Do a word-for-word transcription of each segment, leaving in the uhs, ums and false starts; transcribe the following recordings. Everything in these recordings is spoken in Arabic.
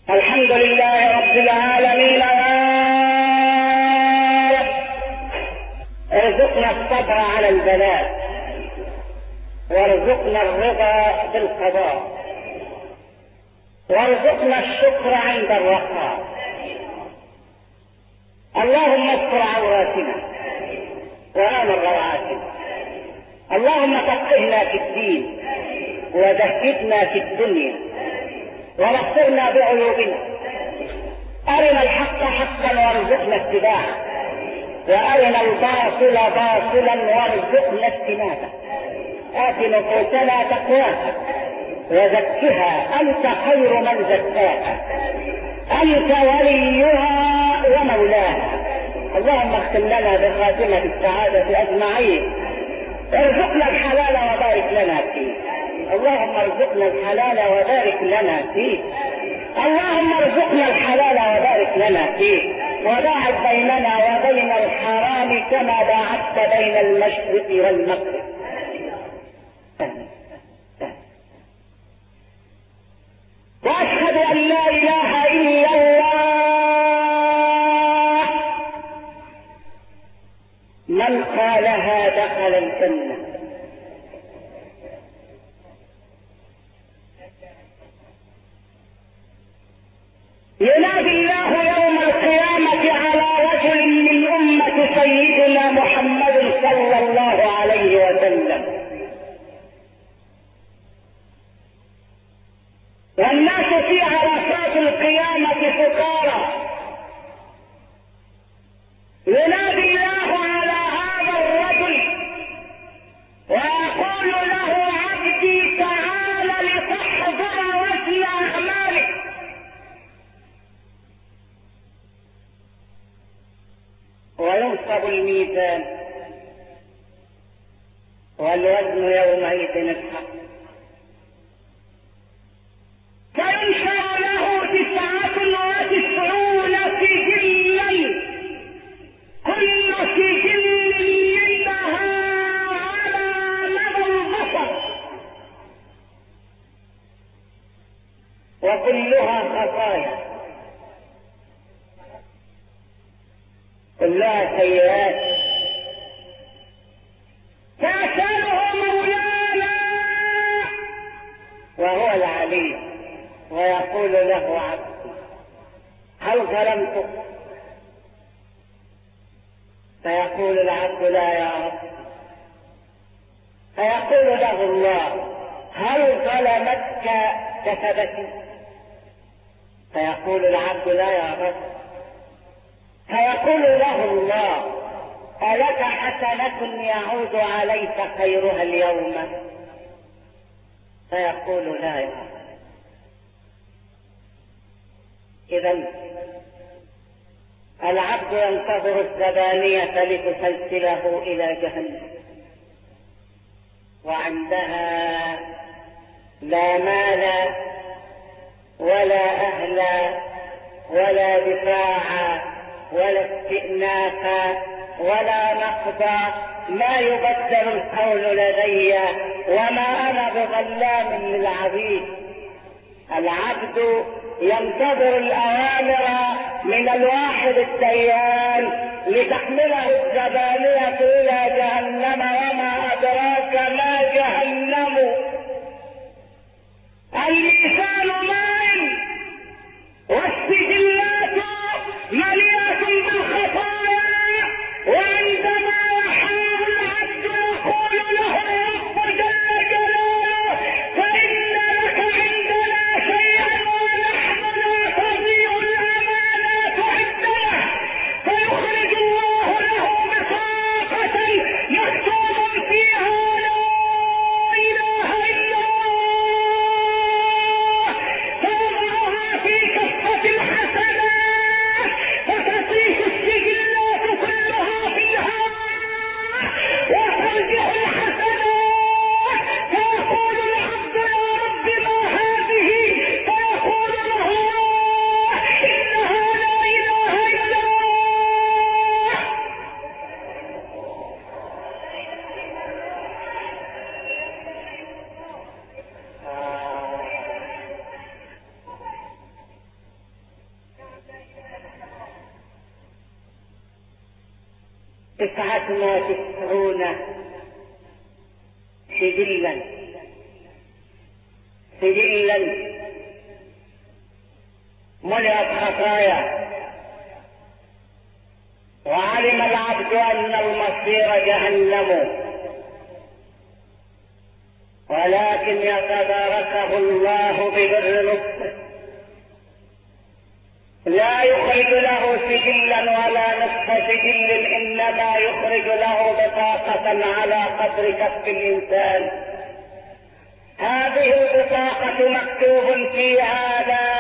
الحمد لله رب العالمين. ارزقنا الصبر على البلاء، وارزقنا الرضا بالقضاء، وارزقنا الشكر عند الرخاء. اللهم استر عوراتنا وآمن روعاتنا. اللهم فقهنا في الدين وزهدنا في الدنيا ونصرنا بعيوبنا. أرنا الحق حقا وارزقنا اتباعه، وأرنا الباطل باطلا وارزقنا اجتنابه. آت نفوسنا تقواها وزكها أنت خير من زكاها، أنت وليها ومولاها. اللهم اختم لنا بخاتمة السعادة أجمعين. ارزقنا الحلال وبارك لنا فيه. اللهم ارزقنا الحلال وبارك لنا فيه. اللهم ارزقنا الحلال وبارك لنا فيه، وباعد بيننا وبين الحرام كما باعدت بين المشرق والمغرب. واشهد ان لا اله الا الله. من قالها دخل الجنه. ينادي الله يوم القيامة على رجل من أمة سيدنا محمد صلى الله عليه وسلم، والناس في عرصات القيامة سكارى. ينادي الله على هذا الرجل ويقول له: عبدي تعال لتحضر وزن أعمالك. وينصب الميزان والوزن يومئذ الحق، فينشر له تسعة وتسعون سجلا، كل سجل منها على مدى البصر، وكلها خطايا، كلها سيئات. فأسأله مولانا وهو العليم ويقول له: عبدي هل ظلمتك؟ فيقول العبد: لا يا رب. فيقول له الله: هل ظلمتك كسبتي؟ فيقول العبد: لا يا رب. فيقول له الله: ألك حسنة يعود عليك خيرها اليوم؟ فيقول: لا يا رب. إذن العبد ينتظر الزبانية لتسلسله إلى جهنم، وعندها لا مال ولا أهل ولا دفاع ولا استئناف ولا نقض. ما يبدل القول لدي وما أنا بظلام للعبيد. العبد ينتظر الأوامر من الواحد الديان لتحمله الزبانية إلى جهنم، وما أدراك ما جهنم. اللسان ماء والسجلات مليئة بالخطايا، وعندما يحاول العبد يقول له الرب جل جلاله: فإن لك عندنا شيئا ونحن لا تضيع الأمانات عندنا. فيخرج الله له بطاقة مكتوب فيها: لا إله إلا الله تسعة وتسعون سجلا سجلا ملئت خطايا، وعلم العبد أن المصير جهنم، ولكن يتداركه الله ببر لطفه، لا يخرج له سجلا ولا نصف سجل، إنما يخرج له بطاقة على قدر كف الإنسان. هذه البطاقة مكتوب فيها لا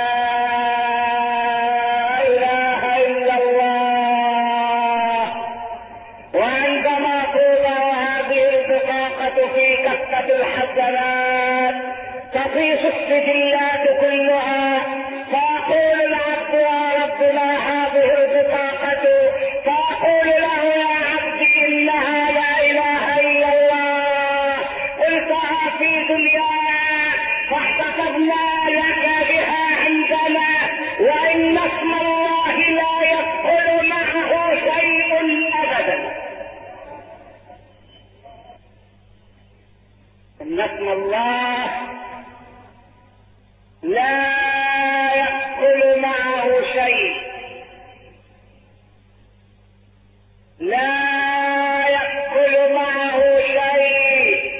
إله إلا الله، وعندما توضع هذه البطاقة في كفة الحسنات تطيش السجلات كلها، فيقول العبد يا رب ما هذه البطاقة؟ فيقول له يا عبد إنها لا إله إلا الله، قلتها في دنياك فاحتفظنا لك بها عندنا، وإن اسم الله لا يدخل معه شيء أبدا. إن اسم الله لا يدخل معه شيء، لا يدخل معه شيء.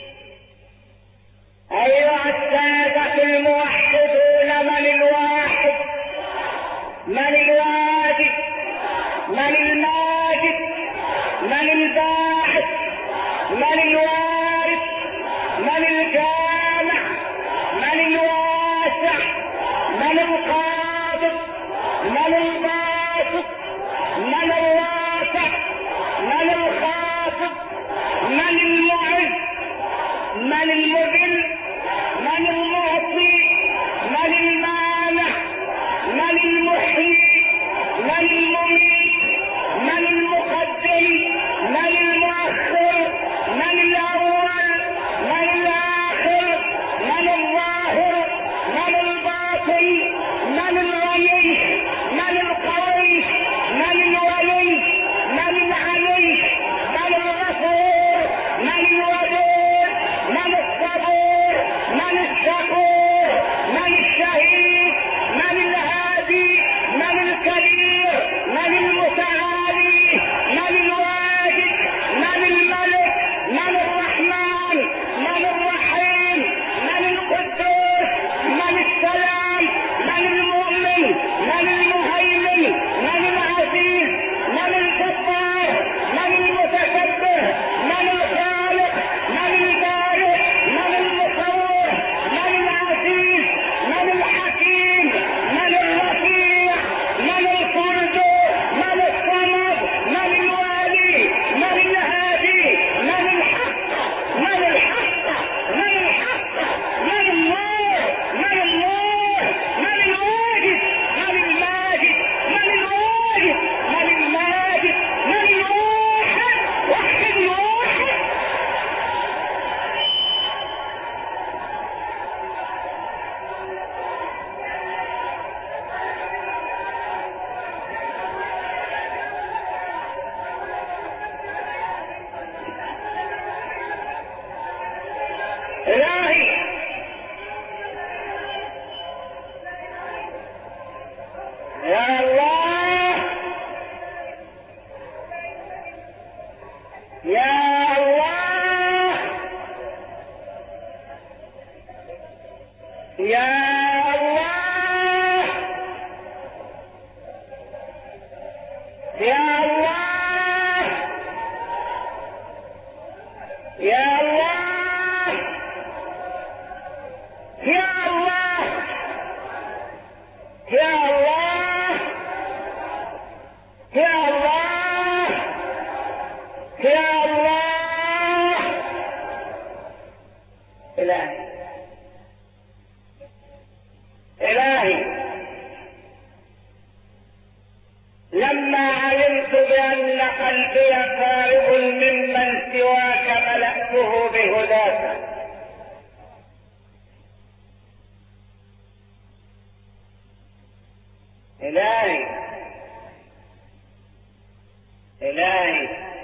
أيها السادة الموحدون، من الواحد؟ من الواجد؟ من الماجد؟ من الباعث؟ من الوارث؟ من الجامع؟ من الواسع؟ من القابض؟ من الباسط؟ من الواسع؟ من الخافض؟ من المعز؟ من المذل؟ من المعطي؟ من المانع؟ من المحيي؟ من المميت؟ من المقدم؟ من المؤخر؟ من الأول؟ من الآخر؟ من الظاهر؟ من الباطن؟ من الغني؟ من القوي؟ من الولي؟ من العلي؟ من الغفور؟ من الودود؟ من الصبور؟ من الشكور؟ من الشهيد؟ من الهادي؟ من الكبير؟ من المتعالي؟ من الواجد؟ من الملك؟ من الرحمن؟ من الرحيم؟ من القدوس؟ من السلام؟ من المؤمن؟ من المهيمن؟ من العزيز؟ من الجبار؟ من المتكبر؟ من الخالق؟ من البارئ؟ من المصور؟ من العزيز؟ من الحكيم؟ من الرفيع؟ من الفرد؟ من الصمد؟ من الوالي؟ من الهادي؟ من الحق؟ من الحق؟ من الحق؟ من النور؟ من النور؟ من الواجد؟ من الماجد؟ من الواجد؟ من الماجد؟ من الواحد؟ وحد الواحد. إلهي يا الله، يا الله، يا الله، يا الله، يا الله، يا الله، يا الله، يا الله، يا الله. إلهي إلهي، لما علمت بأن قلبي فارغ ممن سواك ملأته بهداك، إلهي إلهي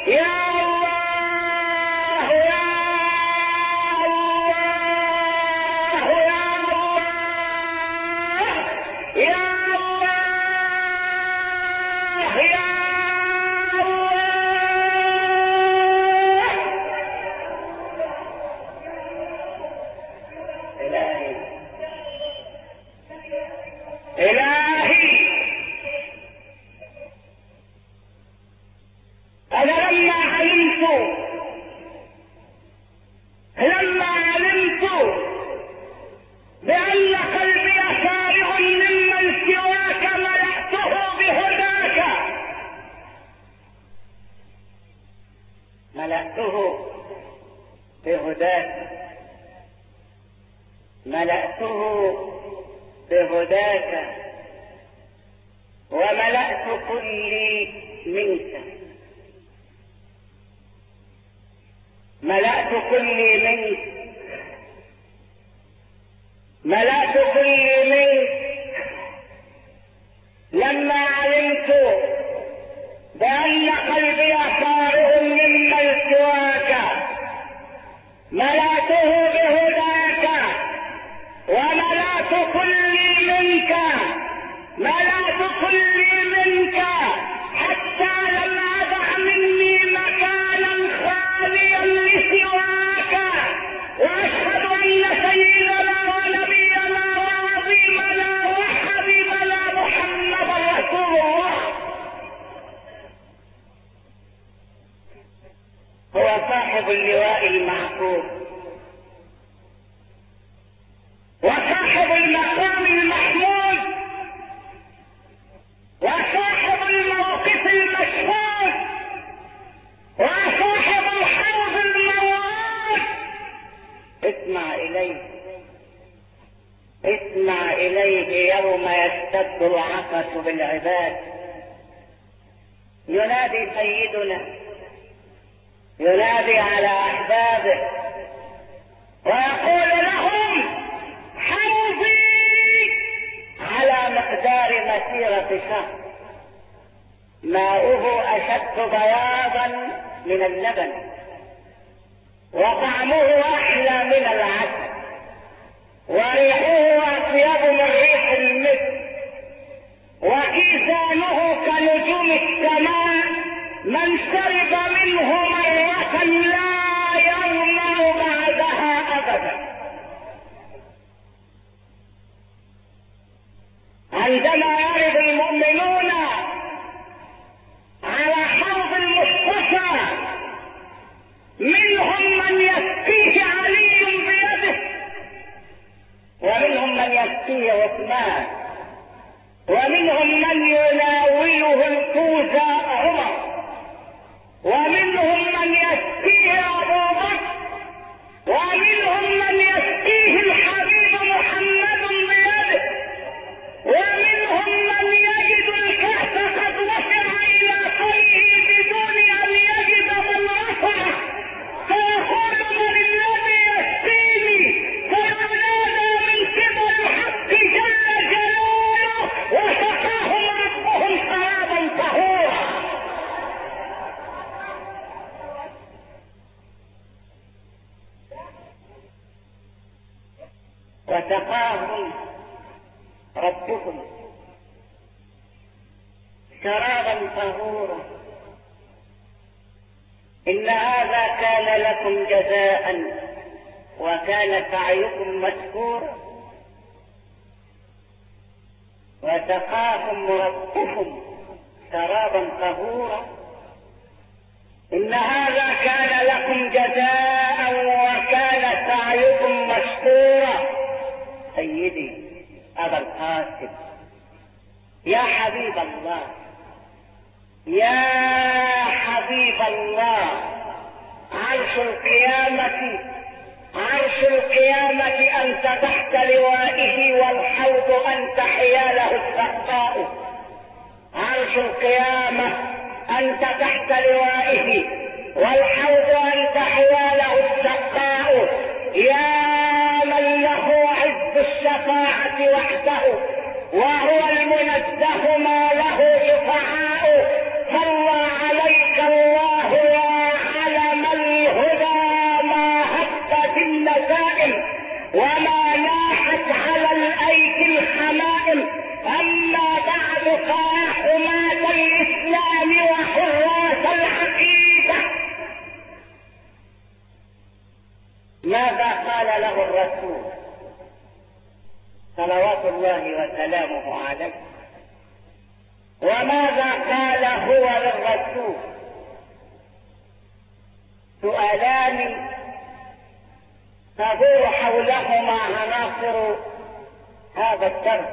يا الله يا الله يا الله يا الله يا الله. إلهي إلهي أنا لما علمت لما علمت بأن قلبي فارغ ممن سواك ملأته بهداك ملأته بهداك ملأته بهداك وملأت كلي منك ملأت كلي منك ملأت كلي منك لما علمت بأن قلبي فارغ ممن سواك ملأته بهداك وملأت كلي منك ملأت كلي منك حتى لم أدع مني مكانا خاليا لسواك وأشهد أن سيدنا ونبينا وعظيمنا وحبيبنا محمدا رسول الله هو صاحب اللواء المعقوب وصاحب المقام المحمود وصاحب الموقف المشهود وصاحب الحوض الموعود. اسمع إليه اسمع إليه يوم يشتد العطش بالعباد. ينادي سيدنا ينادي على أحبابه ويقول لهم حوضي على مقدار مسيرة شهر ماؤه أشد بياضا من اللبن وطعمه أحلى من العسل وريحه أطيب من ريح المسك وكيزانه كنجوم السماء من شرب منه مرة لا يظمأ بعدها أبدا. عندما يرد المؤمنون على حوض المصطفى منهم من يسقيه علي بيده ومنهم من يسقيه عثمان ومنهم من يناوله الكوز عمر ومنهم من يسقيه ابو بكر ومنهم من يسقيه الحبيب محمد بيده ومنهم من يجد الكأس قد وسع الى قلبه بدون ان يجد من رفعه فيقول من الذي يسقيني فينادى من قبل الحق جل جلاله وسقاهم ربهم شرابا طهورا. وسقاهم ربهم شرابا طهورا. إن هذا كان لكم جزاء وكان سعيكم مشكورا. وسقاهم ربهم شرابا طهورا. إن هذا كان لكم جزاء وكان سعيكم مشكورا. سيدي أبا القاسم يا حبيب الله يا حبيب الله عرش القيامة عرش القيامة أنت تحت لوائه والحوض أنت حياله السقاء. عرش القيامة أنت تحت لوائه والحوض أنت حياله السقاء. يا من له عز الشفاعة وحده وهو المنزه ما له شفعاء صلى عليك الله ماذا قال له الرسول صلوات الله وسلامه عليه؟ وماذا قال هو للرسول؟ سؤالان تدور حولهما عناصر هذا الدرس.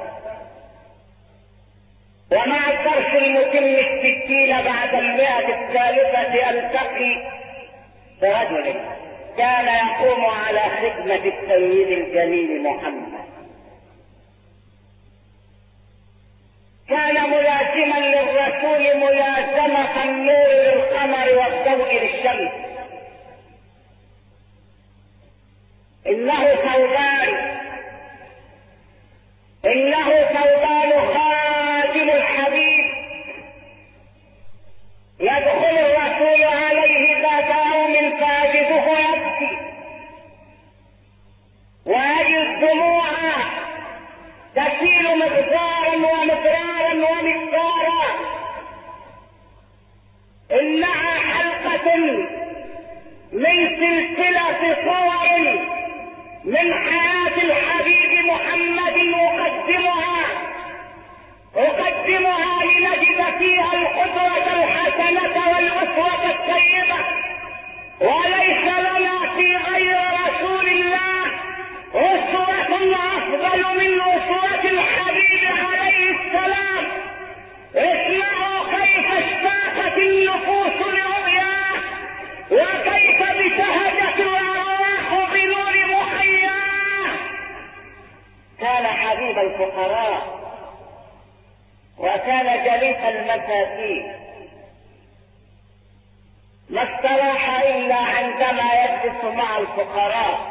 ومع الدرس المتم الستين بعد المئة الثالثة ألتقي برجل كان يقوم على خدمة السيد الجليل محمد، كان ملازما للرسول ملازمة النور للقمر والضوء للشمس. إنه ثوبان إنه ثوبان خادم الحبيب، يدخل الرسول عليه ذات يوم فاجده يبكي ويجد دموعا تسيل مقدارا ومقدارا ومقدارا. إنها حلقة من سلسلة صور من حياة الحبيب محمد أقدمها أقدمها لنجد فيها القدوة الحسنة والأسوة الطيبة. وليس لنا في غير رسول الله أسوة أفضل من أسوة الحبيب عليه السلام. اسمعوا كيف اشتاقت النفوس لرؤياه، وكيف ابتهجت الأرواح بنور محياه. كان حبيب الفقراء وكان جليس المساكين، ما استراح إلا عندما يجلس مع الفقراء،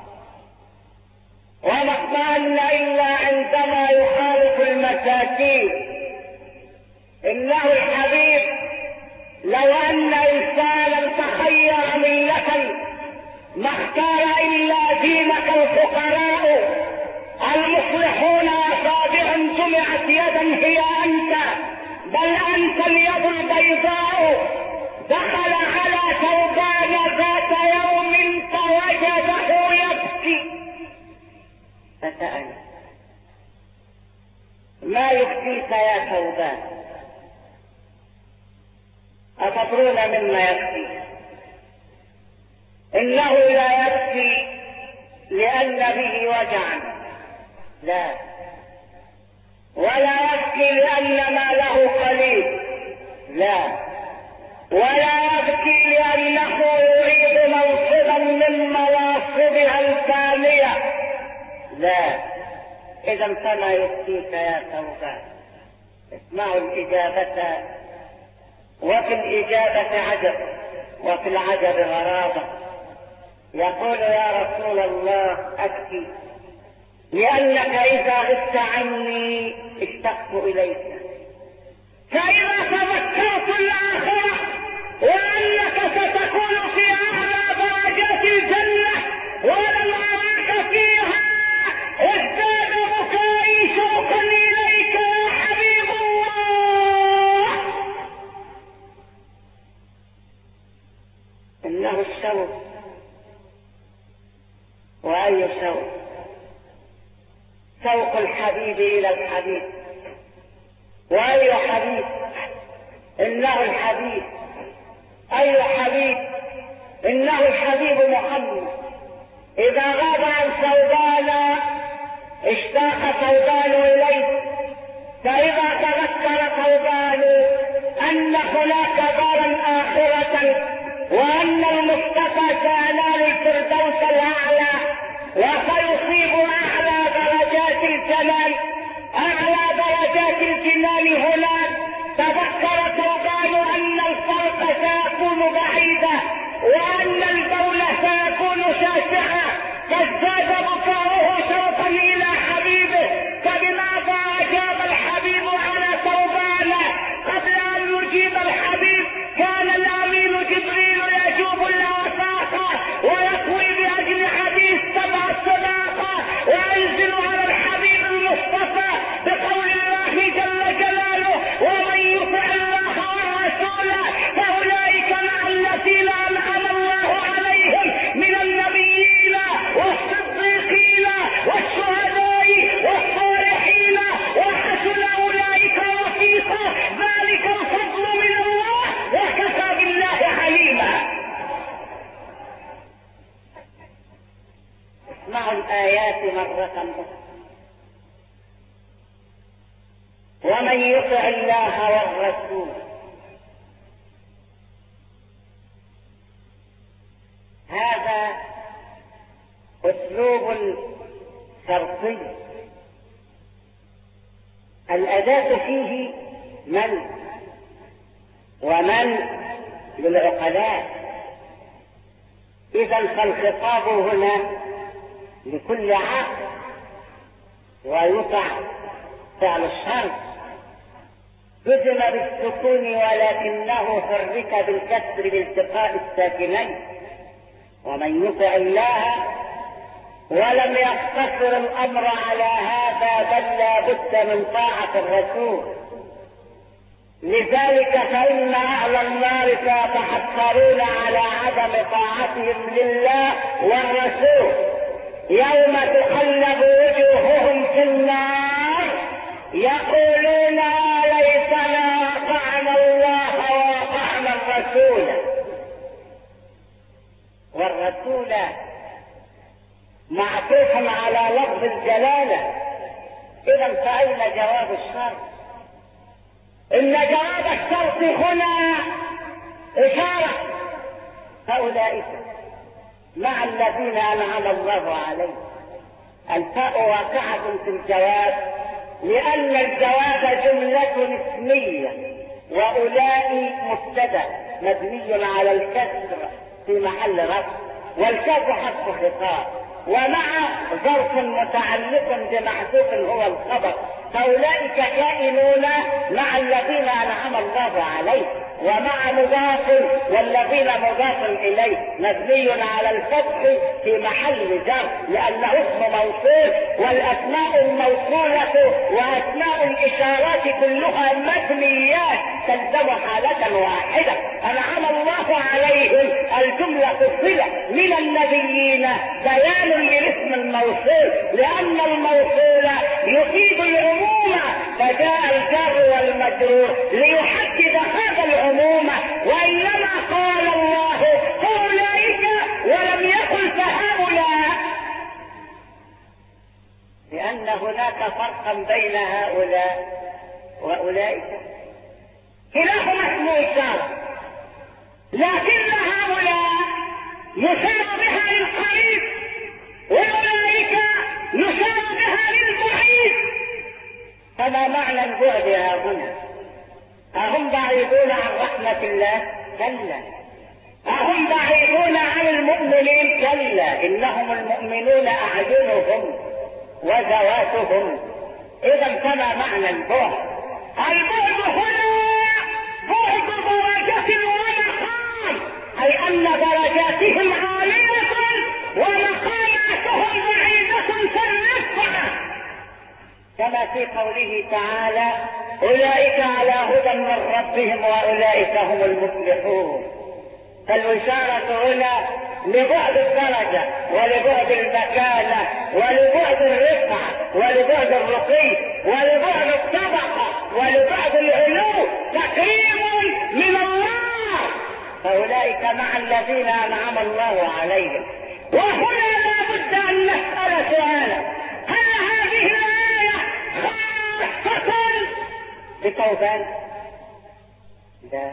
وما اطمأن إلا عندما يخالط المساكين. إنه الحبيب لو أن إنسانا تخير ملة ما اختار إلا دينك الفقراء المصلحون أصابع جمعت يدا هي أنت، بل أنت اليد البيضاء. دخل على ثوبان ذات يوم فوجده يبكي فسأل: ما يبكيك يا ثوبان؟ أتدرون مما يبكي؟ إنه لا يبكي لأن به وجعا، لا، ولا يبكي لأن ماله قليل، لا، ولا يبكي لأنه يريد منصبا من مناصبها الفانية، لا. إذا فما يبكيك يا ثوبان؟ اسمعوا الإجابة، وفي الإجابة عجب وفي العجب غرابة. يقول: يا رسول الله أبكي لأنك إذا غبت عني اشتقت إليك، فإذا تذكرت الآخرة وأنك ستكون في أعلى درجات الجنة ولم أراك فيها ازداد بكائي شوقا إليك يا حبيب الله. إنه الشوق، وأي شوق؟ شوق الحبيب إلى الحبيب. وأي حبيب؟ إنه الحبيب. أي حبيب؟ إنه الحبيب محمد. إذا غاب عن ثوبان اشتاق ثوبان إليه، فإذا تذكر ثوبان أن هناك دارا آخرة وأن المصطفى سينال الفردوس الأعلى وسيصيب أعلى درجات الجنان، أعلى درجات الجنان هناك، تذكر ثوبان أن الفرق سيكون بعيدا وأن البول سيكون شاسعا، فازداد بكاؤه شوقا إلى حبيبه. فبماذا أجاب الحبيب على ثوبان قبل أن يجيب الحبيب؟ كان الأمين جبريل يجوب الآفاق ويقوي بأجنحته السبع السباق وينزل على الحبيب المصطفى بقول الله جل جلاله: ومن يطع الله والرسول فأولئك مع الذين أنعم الله عليهم من النبيين الآيات مرة أخرى. ومن يطع الله والرسول هذا أسلوب شرطي، الأداة فيه من ومن للعقلاء، إذا فالخطاب هنا لكل عاقل، ويطع فعل الشرط جزم بالسكون ولكنه حرك بالكسر بالتقاء الساكنين. ومن يطع الله، ولم يقتصر الأمر على هذا بل لا بد من طاعة الرسول. لذلك فإن أهل النار سيتحسرون على عدم طاعتهم لله والرسول يوم تقلب وجوههم في النار يقولون ليتنا أطعنا الله وأطعنا الرسول. والرسول معطوف على لفظ الجلالة، إذا فأين جواب الشرط؟ إن جواب الشرط هنا إشارة هؤلاء مع الذين أنعم الله عليهم. الفاء واقعة في الجواب لأن الجواب جملة اسمية، وأولئك مبتدأ مبني على الكسر في محل رفع، والكاف حرف خطاب، ومع ظرف متعلق بمحذوف هو الخبر، فأولئك كائنون مع الذين أنعم الله عليهم، ومع مضاف والذين مضاف إليه مبني على الفتح في محل جر لأنه اسم موصول، والأسماء الموصولة وأسماء الإشارات كلها مبنيات تلزم حالة واحدة. أنعم الله عليهم الجملة صلة من النبيين بيان للاسم الموصول، لأن الموصول يفيد العموم، فجاء الجار والمجرور ليحدد هذا العموم، وإنما قال الله أولئك ولم يقل فهؤلاء، لأن هناك فرقا بين هؤلاء وأولئك، كلاهما اسم إشارة، لكن هؤلاء يشار بها للقريب وأولئك يشار بها للبعيد. فما معنى البعد ها هنا؟ أهم بعيدون عن رحمة الله؟ كلا. أهم بعيدون عن المؤمنين؟ كلا، إنهم المؤمنون أعينهم وذواتهم. إذا فما معنى البعد؟ البعد هنا بعد درجة ومقام، أي أن درجاتهم عالية ومقاماتهم بعيدة في الرفعة، كما في قوله تعالى أولئك على هدى من ربهم وأولئك هم المفلحون. فالإشارة هنا لبعد الدرجة ولبعد المكانة ولبعد الرفعة ولبعد الرقي ولبعد الطبقة ولبعد العلو، تكريم من الله، فأولئك مع الذين أنعم الله عليهم. وهنا لا بد أن نسأل سؤالا: هل هذه الآية خاصة بتوبان؟ لا،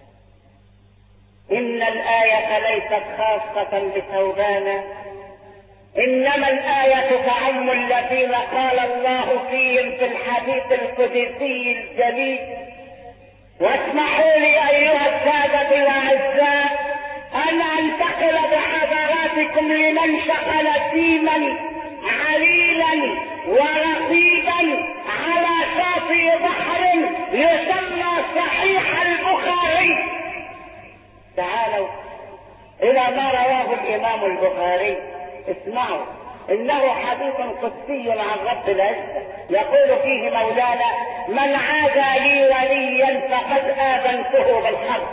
إن الآية ليست خاصة بتوبان، إنما الآية تعم الذين قال الله فيهم في الحديث القدسي الجليل. واسمحوا لي أيها السادة الأعزاء أن أنتقل بحضراتكم لمن شغل سيما عليلا ورقيبا على شاطئ بحر يسمى صحيح البخاري. تعالوا إلى ما رواه الإمام البخاري، اسمعوا، إنه حديث قدسي عن رب العزة، يقول فيه مولانا: من عادى لي وليا فقد آذنته بالحرب.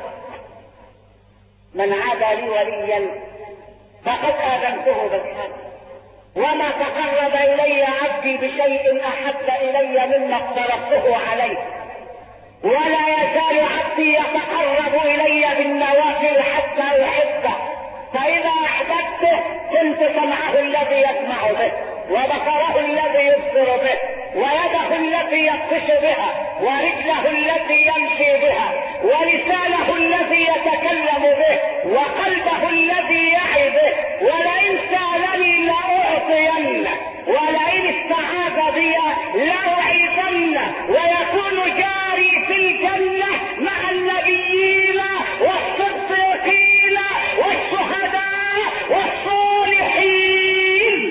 من عادى لي وليا فقد آذنته بالحرب، وما تقرب إلي عبدي بشيء أحب إلي مما افترضته عليه، ولا يزال عبدي يتقرب إلي بالنوافل حتى أحبه، فإذا أحببته عبدته كنت سمعه الذي يسمع به، وبصره الذي يبصر به، ويده التي يبطش بها، ورجله التي يمشي بها، ولسانه الذي يتكلم به، وقلبه الذي يعي به. ولئن سألني لأعطينه، ولئن استعاذ بي لأعيذنه، ويكون جاري في الجنة مع النبيين والصديقين والشهداء والصالحين.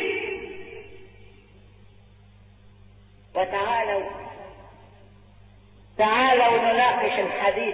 وتعالوا تعالوا نناقش الحديث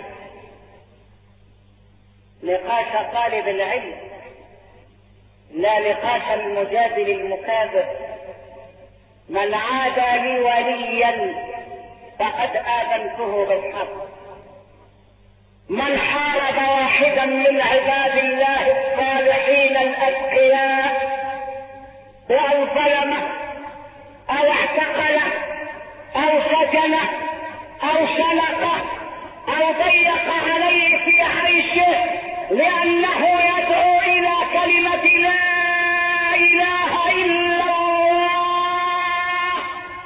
نقاش طالب العلم، لا نقاش المجادل المكابر. من عادى لي وليا فقد آذنته بالحق. من حارب واحدا من عباد الله الصالحين الأتقياء أو ظلمه أو اعتقله أو سجنه أو سلقه أو ضيق عليه في عيشه لأنه يدعو إلى كلمة لا إله إلا الله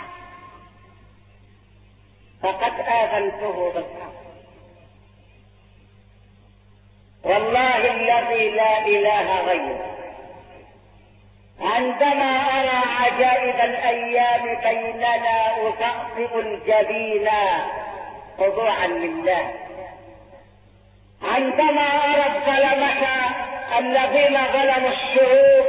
فقد آذنته بالحق. والله الذي لا إله غيره، عندما أرى عجائب الأيام بيننا أطأطئ الجبين خضوعا لله. عندما أرى الظلمة الذين ظلموا الشعوب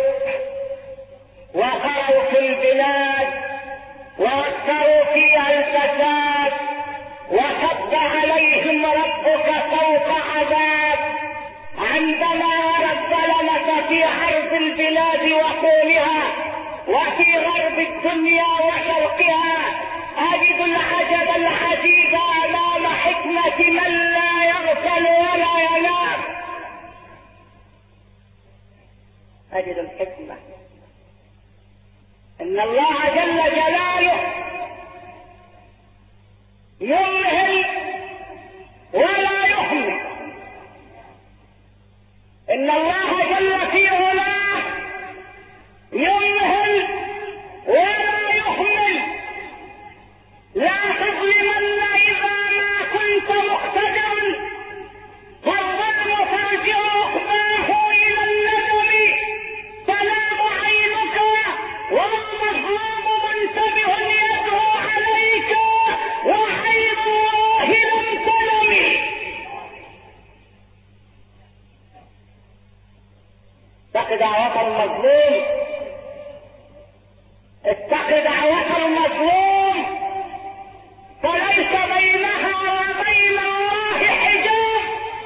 وخروا في البلاد وأكثروا فيها الفساد وصب عليهم ربك فوق عذاب، عندما أرى الظلمة في عرض البلاد وطولها وفي غرب الدنيا وشرقها، أجد العجب العجيب أمام حكمة من لا يغفل ولا ينام. أجد الحكمة إن الله جل جلاله يمهل ولا يهمل، إن الله جل في علاه يمهل ولا يهمل. لا تظلمن إذا ما كنت مقتدرا، فالظلم ترجع عقباه إلى الندم. تنام عينك والمظلوم منتبه يدعو عليك وعين الله لم تنم. اتق دعوة المظلوم، اتق دعوة المظلوم، فليس بينها وبين الله حجاب.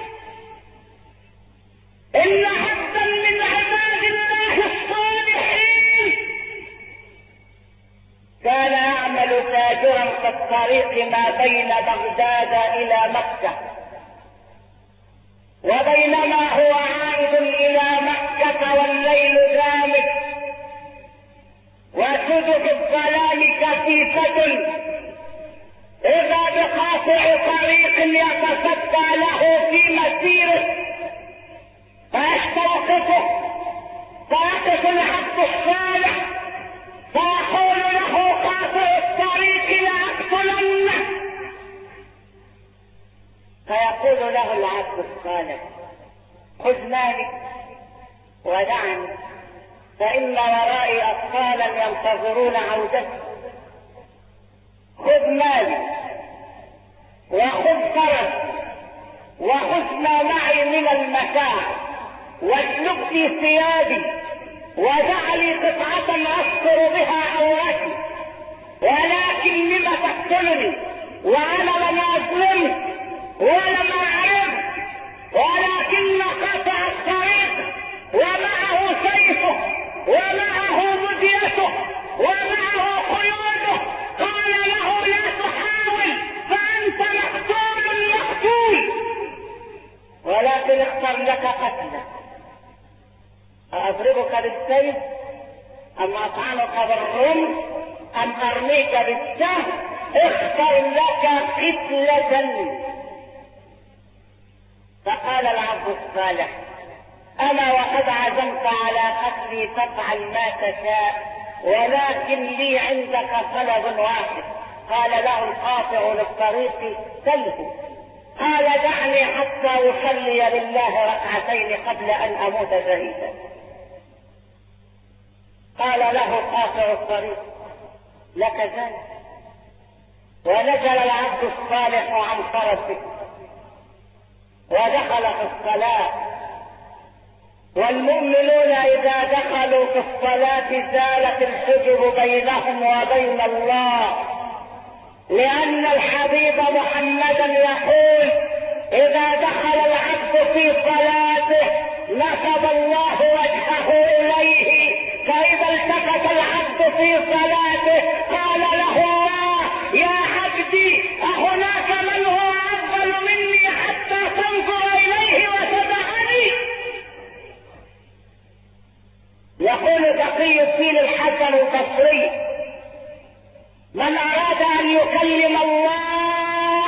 إن عبدا من عباد الله الصالحين كان يعمل تاجرا في الطريق ما بين بغداد إلى مكة، وبينما هو عائد إلى مكة والليل جامد وسدف الظلام كثيفة، إذا بقاطع طريق يتصدى له في مسيره فيستوقفه، فيقف العبد الصالح فيقول له قاطع الطريق لأقتلنه، فيقول له العبد الصالح خذ مالي ودعني فإن ورائي أطفالا ينتظرون عودتي. خذ مالي وخذ فرس وخذ ما معي من المتاع واسلب في ثيابي ودع لي قطعة أستر بها عورتي، ولكن لم تقتلني وأنا لم أظلمك ولم أعرف، ولكن قطع الطريق ومعه سيفه ومعه مديته ومعه قيوده، قال له لا تحاول فأنت مقتول مقتول، ولكن اختر لك قتله، أضربك بالسيف أم أطعنك بالرمح أم أرميك بالسهم، اختر لك قتلة. فقال العبد الصالح انا وقد عزمت على قتلي فافعل ما تشاء، ولكن لي عندك طلب واحد. قال له القاطع للطريق سله. قال دعني حتى اصلي لله ركعتين قبل ان اموت شهيدا. قال له قاطع الطريق لك ذلك. ونزل العبد الصالح عن فرسه ودخل في الصلاة. والمؤمنون اذا دخلوا في الصلاة زالت الحجب بينهم وبين الله، لان الحبيب محمدا يقول اذا دخل العبد في صلاته نصب الله وجهه اليه، فاذا التفت العبد في صلاته قال له الله يا عبدي اهناك من هو افضل مني حتى تنظر اليه وتدعني؟ يقول تقي الدين الحسن البصري من اراد ان يكلم الله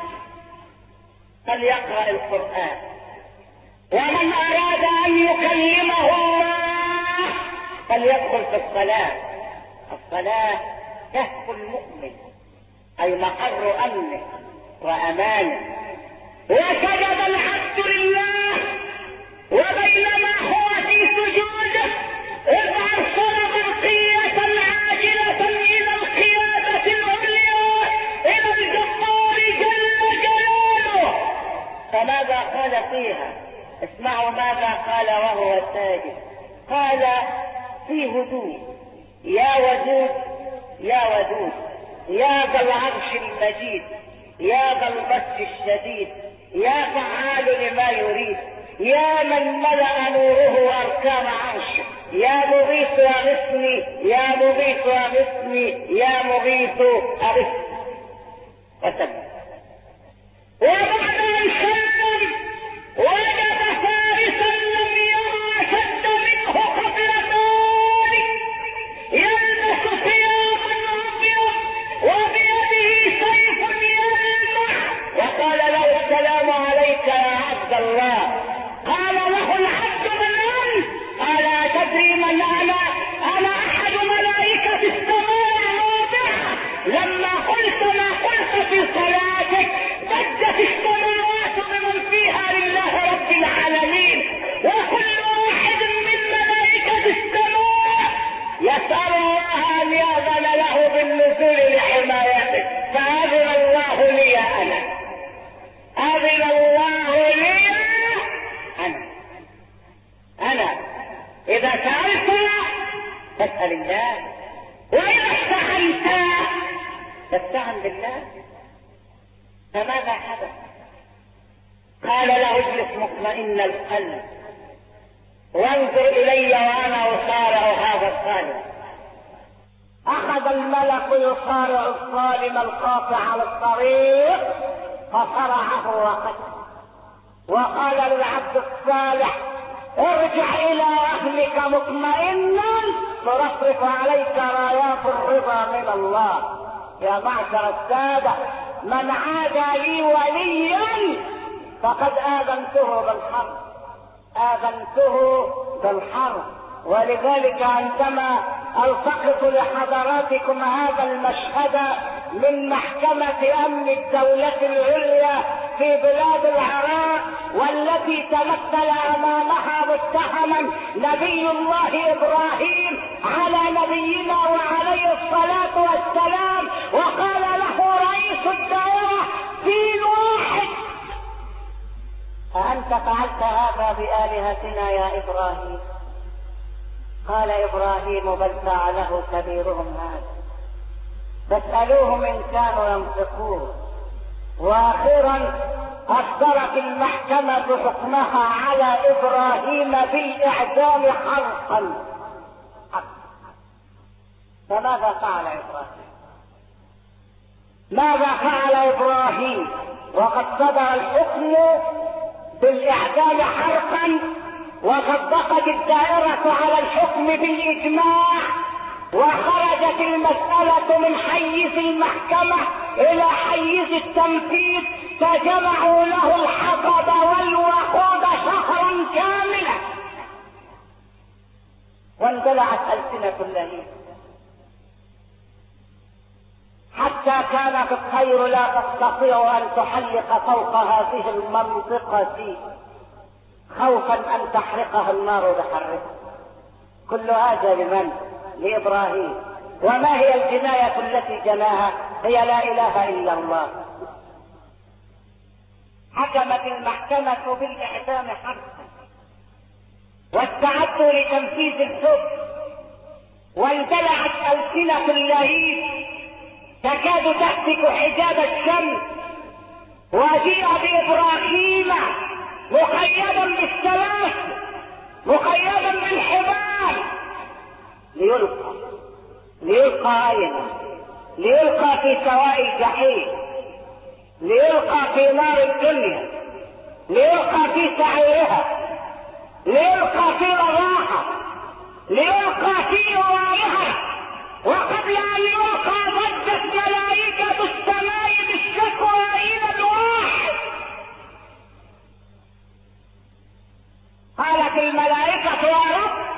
فليقرأ القرآن، ومن اراد ان يكلمه الله فليدخل في الصلاة. الصلاة كهف المؤمن اي مقر امنه وامانه. وسجد العبد لله وبينما هو في سجوده اذ ارسل برقية عاجلة الى القيادة العليا الى الجبار جل جلاله. فماذا قال فيها؟ اسمعوا ماذا قال وهو ساجد. قال في هدوء يا ودود يا ودود يا ذا العرش المجيد يا ذا البطش الشديد يا فعال لما يريد يا من ملأ نوره أركان عرشه يا مغيث أغثني يا مغيث أغثني يا مغيث أغثني. وسلم. وبعد أن سلم وجد فارسا لم يرى أشد منه قبل ذلك يلبس ثيابا أبيض وبيده سيف يلمع، وقال له السلام عليك يا عبد الله. قال له العبد من انت؟ قال اتدري من انا؟ انا احد ملائكة السماء الرابعة. لما قلت ما قلت في صلاتك بدت السماوات بمن فيها لله رب العالمين، وكل واحد من ملائكة السماء يسأل الله ان يأذن له بالنزول لحمايته، فأذن الله لي انا، أذن الله لي انا. انا اذا سألت فاسأل الله، واذا استعنت فاستعن بالله. فماذا حدث؟ قال له اجلس مطمئن القلب وانظر الي وانا اصارع هذا الظالم. اخذ الملك يصارع الظالم القاطع على الطريق فصرعه وقتله، وقال للعبد الصالح ارجع الى اهلك مطمئنا ترفرف عليك رايات الرضا من الله. يا معشر السادة، من عادى لي وليا فقد آذنته بالحرب، آذنته بالحرب. ولذلك عندما التقط لحضراتكم هذا المشهد من محكمة امن الدولة العليا في بلاد العراق، والتي تمثل امامها متهما نبي الله ابراهيم على نبينا وعليه الصلاة والسلام، وقال له رئيس الدائرة دين واحد: أأنت فعلت هذا بآلهتنا يا إبراهيم؟ قال إبراهيم: بل فعله كبيرهم هذا، فاسألوهم إن كانوا ينطقون. وأخيرا أصدرت المحكمة حكمها على إبراهيم بالإعدام حرقا. فماذا فعل إبراهيم؟ ماذا فعل إبراهيم وقد صدر الحكم بالإعدام حرقا، وقد ضاقت الدائرة على الحكم بالإجماع، وخرجت المسألة من حيز المحكمة إلى حيز التنفيذ، فجمعوا له الحطب والوقود شهرا كاملا وامتلعت ألسنة اللهيب، حتى كانت الطير لا تستطيع أن تحلق فوق هذه المنطقة خوفا أن تحرقها النار بحرها. كل هذا لمن؟ لإبراهيم. وما هي الجناية التي جناها؟ هي لا إله إلا الله. حكمت المحكمة بالإعدام حرفا، واستعدوا لتنفيذ الحكم، واندلعت ألسنة اللهيب تكاد تهتك حجاب الشمس، وجيء بإبراهيم مقيدا بالسلاح مقيدا بالحبال ليلقى ليلقى أين؟ ليلقى في سواء الجحيم، ليلقى في نار الدنيا، ليلقى في سعيرها، ليلقى في رضاها، ليلقى في نوائها. وقبل أن يلقى ضجت ملائكة السماء بالشكوى إلى الواحد. قالت الملائكة يا رب،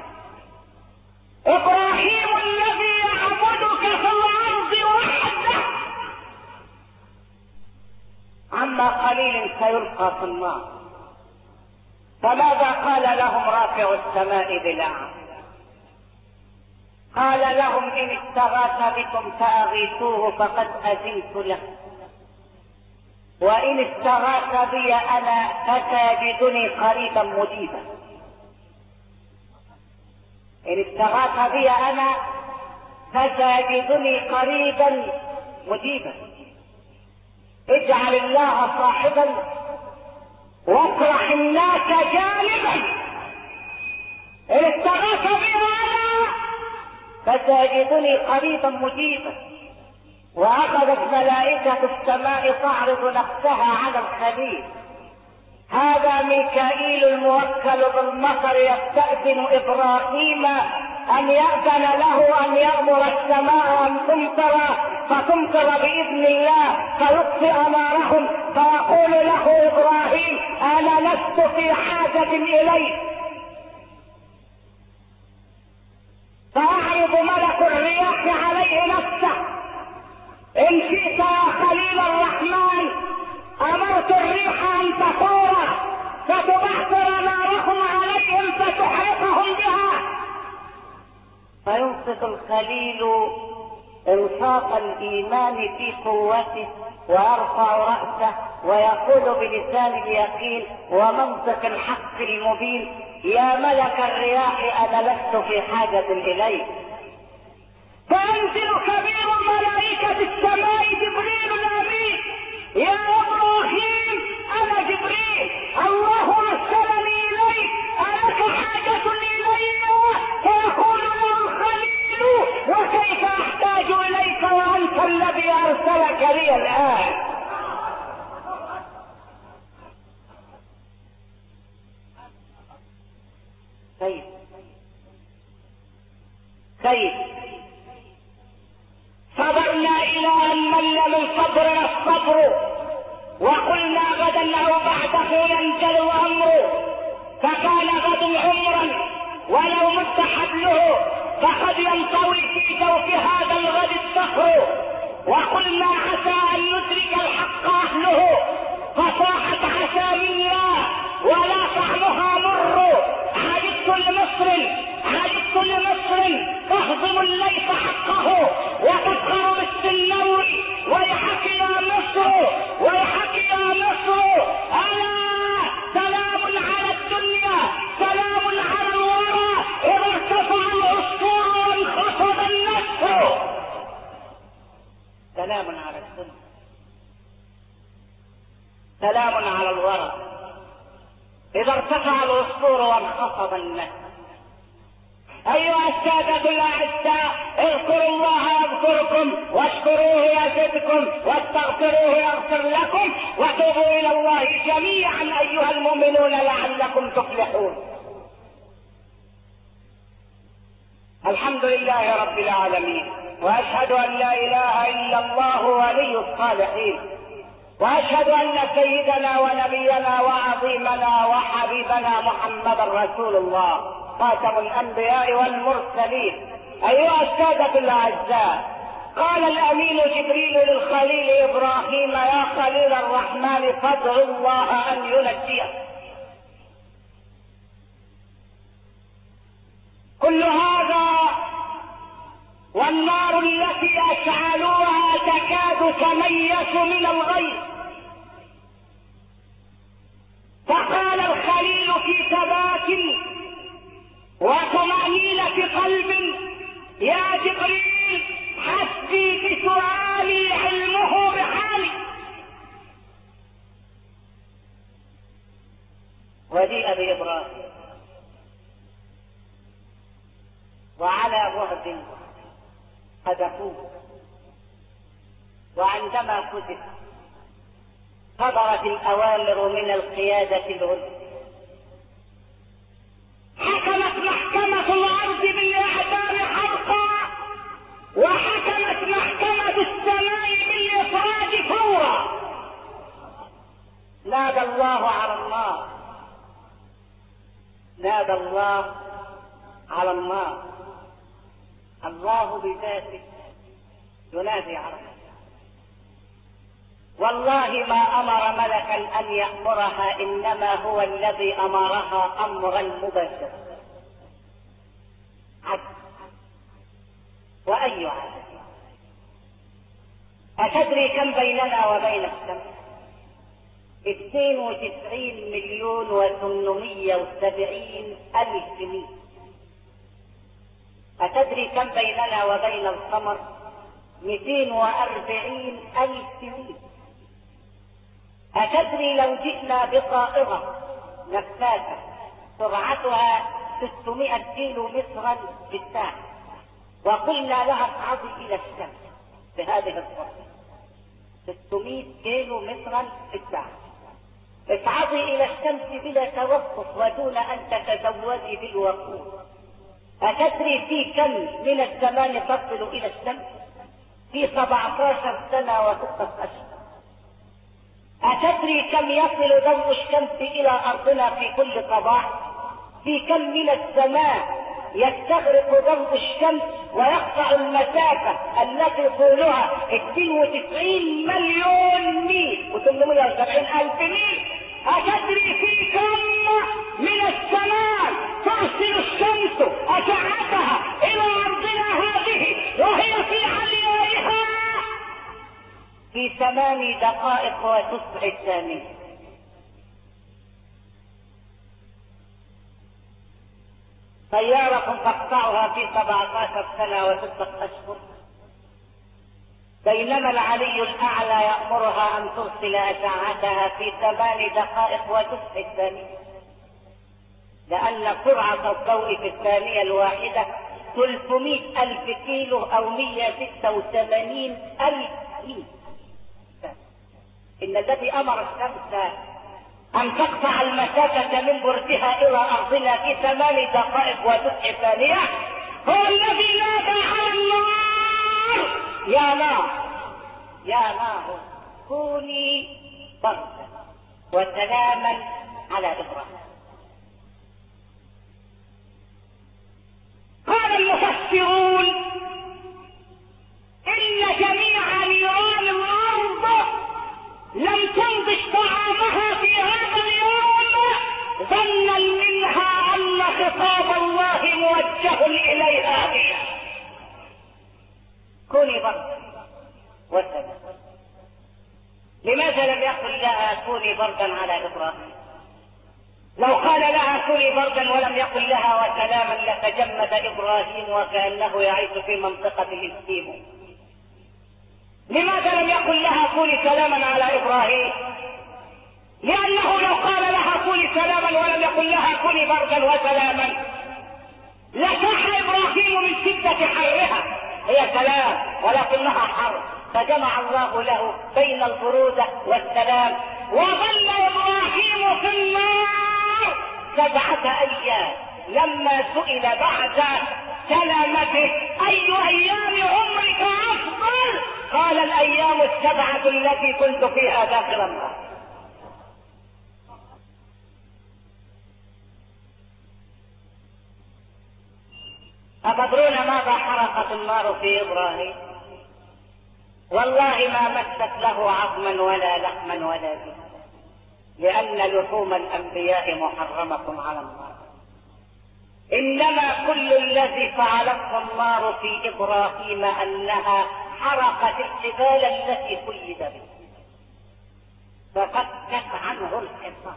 إبراهيم الذي يعبدك في الأرض وحده عما قليل سيلقى في النار. فماذا قال لهم رافع السماء بلعب؟ قال لهم إن استغاث بكم فأغيثوه فقد أذنت له، وإن استغاث بي أنا فتجدني قريبا مجيبا. إن استغاث بي أنا فتجدني قريبا مجيبا. اجعل الله صاحبا واطرح الناس جانبا. إن استغاث بي أنا فتجدني قريبا مجيبا. واخذت ملائكة السماء تعرض نفسها على الخليل. هذا ميكائيل الموكل بالمطر يستأذن ابراهيم ان يأذن له ان يأمر السماء ان تمطر، فتمطر باذن الله فيطفئ نارهم، فيقول له ابراهيم انا لست في حاجة اليك. فيعرض ملك الرياح عليه نفسه، ان شئت يا خليل الرحمن امرت الريح ان تثور فتبحثر نارهم عليهم فتحرقهم بها. فينصت الخليل انصاف الايمان في قوته ويرفع رأسه ويقول بلسان اليقين ومنطق الحق المبين يا ملك الرياح انا لست في حاجة اليك. فينزل كبير ملائكة السماء جبريل الامين يا ابراهيم انا جبريل الله ارسلني اليك الك حاجة الي؟ فيقول له الخليل وكيف احتاج اليك وانت الذي ارسلك لي الان؟ كيف كيف صبرنا الى ان مل من صبرنا الصبر وقلنا غدا او بعده ينجل امره، فكان غد عمرا ولو مد حبله فقد ينطوي في جوف هذا الغد الصخر. وقلنا عسى ان يدرك الحق اهله فصاحت عسى منا ولا طعمها مر. عجبت لمصر عجبت لمصر تهضم الليث حقه وتفخر بالسنور ويحك يا مصر ويحك يا مصر. الا سلام على الدنيا سلام على الورى اذا ارتفع العصفور وانخفض النسر. سلام على الدنيا سلام على الورى اذا ارتفع العصفور وانخفض النسر. ايها السادة الاعزاء اذكروا الله يذكركم واشكروه يزدكم واستغفروه يغفر لكم وتوبوا الى الله جميعا ايها المؤمنون لعلكم تفلحون. الحمد لله رب العالمين، واشهد ان لا اله الا الله ولي الصالحين، واشهد ان سيدنا ونبينا وعظيمنا وحبيبنا محمدا رسول الله خاتم الأنبياء والمرسلين. أيها السادة الأعزاء، قال الأمين جبريل للخليل إبراهيم: يا خليل الرحمن فادع الله أن ينجيه. كل هذا والنار التي أشعلوها تكاد تميز من الغيظ. فقال الخليل في ثبات وطمأنينة قلب: يا جبريل، حسبي بسؤالي علمه بحالي. وجيء بإبراهيم وعلى بعد قذفوه، وعندما كذب صدرت الأوامر من القيادة العليا. حكمت محكمة الأرض بالإعدام حقا، وحكمت محكمة السماء بالإفراد فورا. نادى الله على الله، نادى الله على الله، الله بذاته ينادي على الله. والله ما أمر ملكا أن يأمرها، إنما هو الذي أمرها أمرا مباشرا. عدل. وأي عدل؟ أتدري كم بيننا وبين السماء؟ اثنين وتسعين مليون وثمانمائة وسبعين ألف ميل. أتدري كم بيننا وبين القمر؟ مئتين وأربعين ألف ميل. أتدري لو جئنا بطائرة نفاثة سرعتها ستمائة كيلو مترا في الساعة وقلنا لها اصعدي إلى الشمس بهذه السرعة ستمائة كيلو مترا في الساعة، اصعدي إلى الشمس بلا توقف ودون أن تتزودي بالوقود، أتدري في كم من الزمان تصل إلى الشمس؟ في سبعة عشر سنة وستة أشهر. أتدري كم يصل ضوء الشمس إلى أرضنا في كل صباح؟ في كم من السماء يستغرق ضوء الشمس ويقطع المسافة التي طولها اثنين وتسعين مليون ميل وثمانمائة وسبعين ألف ميل. أتدري في كم من السماء ترسل الشمس أشعتها إلى أرضنا هذه وهي في عليائها في ثمان دقائق وتسع ثانية؟ سيارة تقطعها في سبعة عشر سنة وستة أشهر، بينما العلي الأعلى يأمرها أن ترسل أشعتها في ثمان دقائق وتسع ثانية، لأن سرعة الضوء في الثانية الواحدة ثلاثمائة ألف كيلو أو مئة وستة وثمانين ألف ميل. إن الذي أمر الشمس أن تقطع المسافة من برجها إلى أرضنا في ثمان دقائق وتسع ثانية هو الذي نادى على النار: يا نار يا نار كوني بردا وسلاما على إبراهيم. قال المفسرون: إن جميع نيران الأرض لم تنضج طعامها في هذا اليوم ظنا منها أن خطاب الله موجه إليها هي. كوني بردا وسلاما. لماذا لم يقل لها كوني بردا على إبراهيم؟ لو قال لها كوني بردا ولم يقل لها وسلاما لتجمد إبراهيم وكأنه يعيش في منطقة الإسكيمو. لماذا لم يقل لها كوني سلاما على إبراهيم؟ لأنه لو قال لها كوني سلاما ولم يقل لها كوني بردا وسلاما لصاح إبراهيم من شدة حرها. هي سلام ولكنها حر، فجمع الله له بين البرودة والسلام، وظل إبراهيم في النار سبعة أيام. لما سئل بعد سلامته: أي أيام عمرك أفضل؟ قال: الأيام السبعة التي كنت فيها داخل النار. أتدرون ماذا حرقت النار في إبراهيم؟ والله ما مست له عظما ولا لحما ولا دم، لأن لحوم الأنبياء محرمة على النار. إنما كل الذي فعلته النار في إبراهيم أنها حرقت الجبال التي كلد به، ففكت عنه الحصار.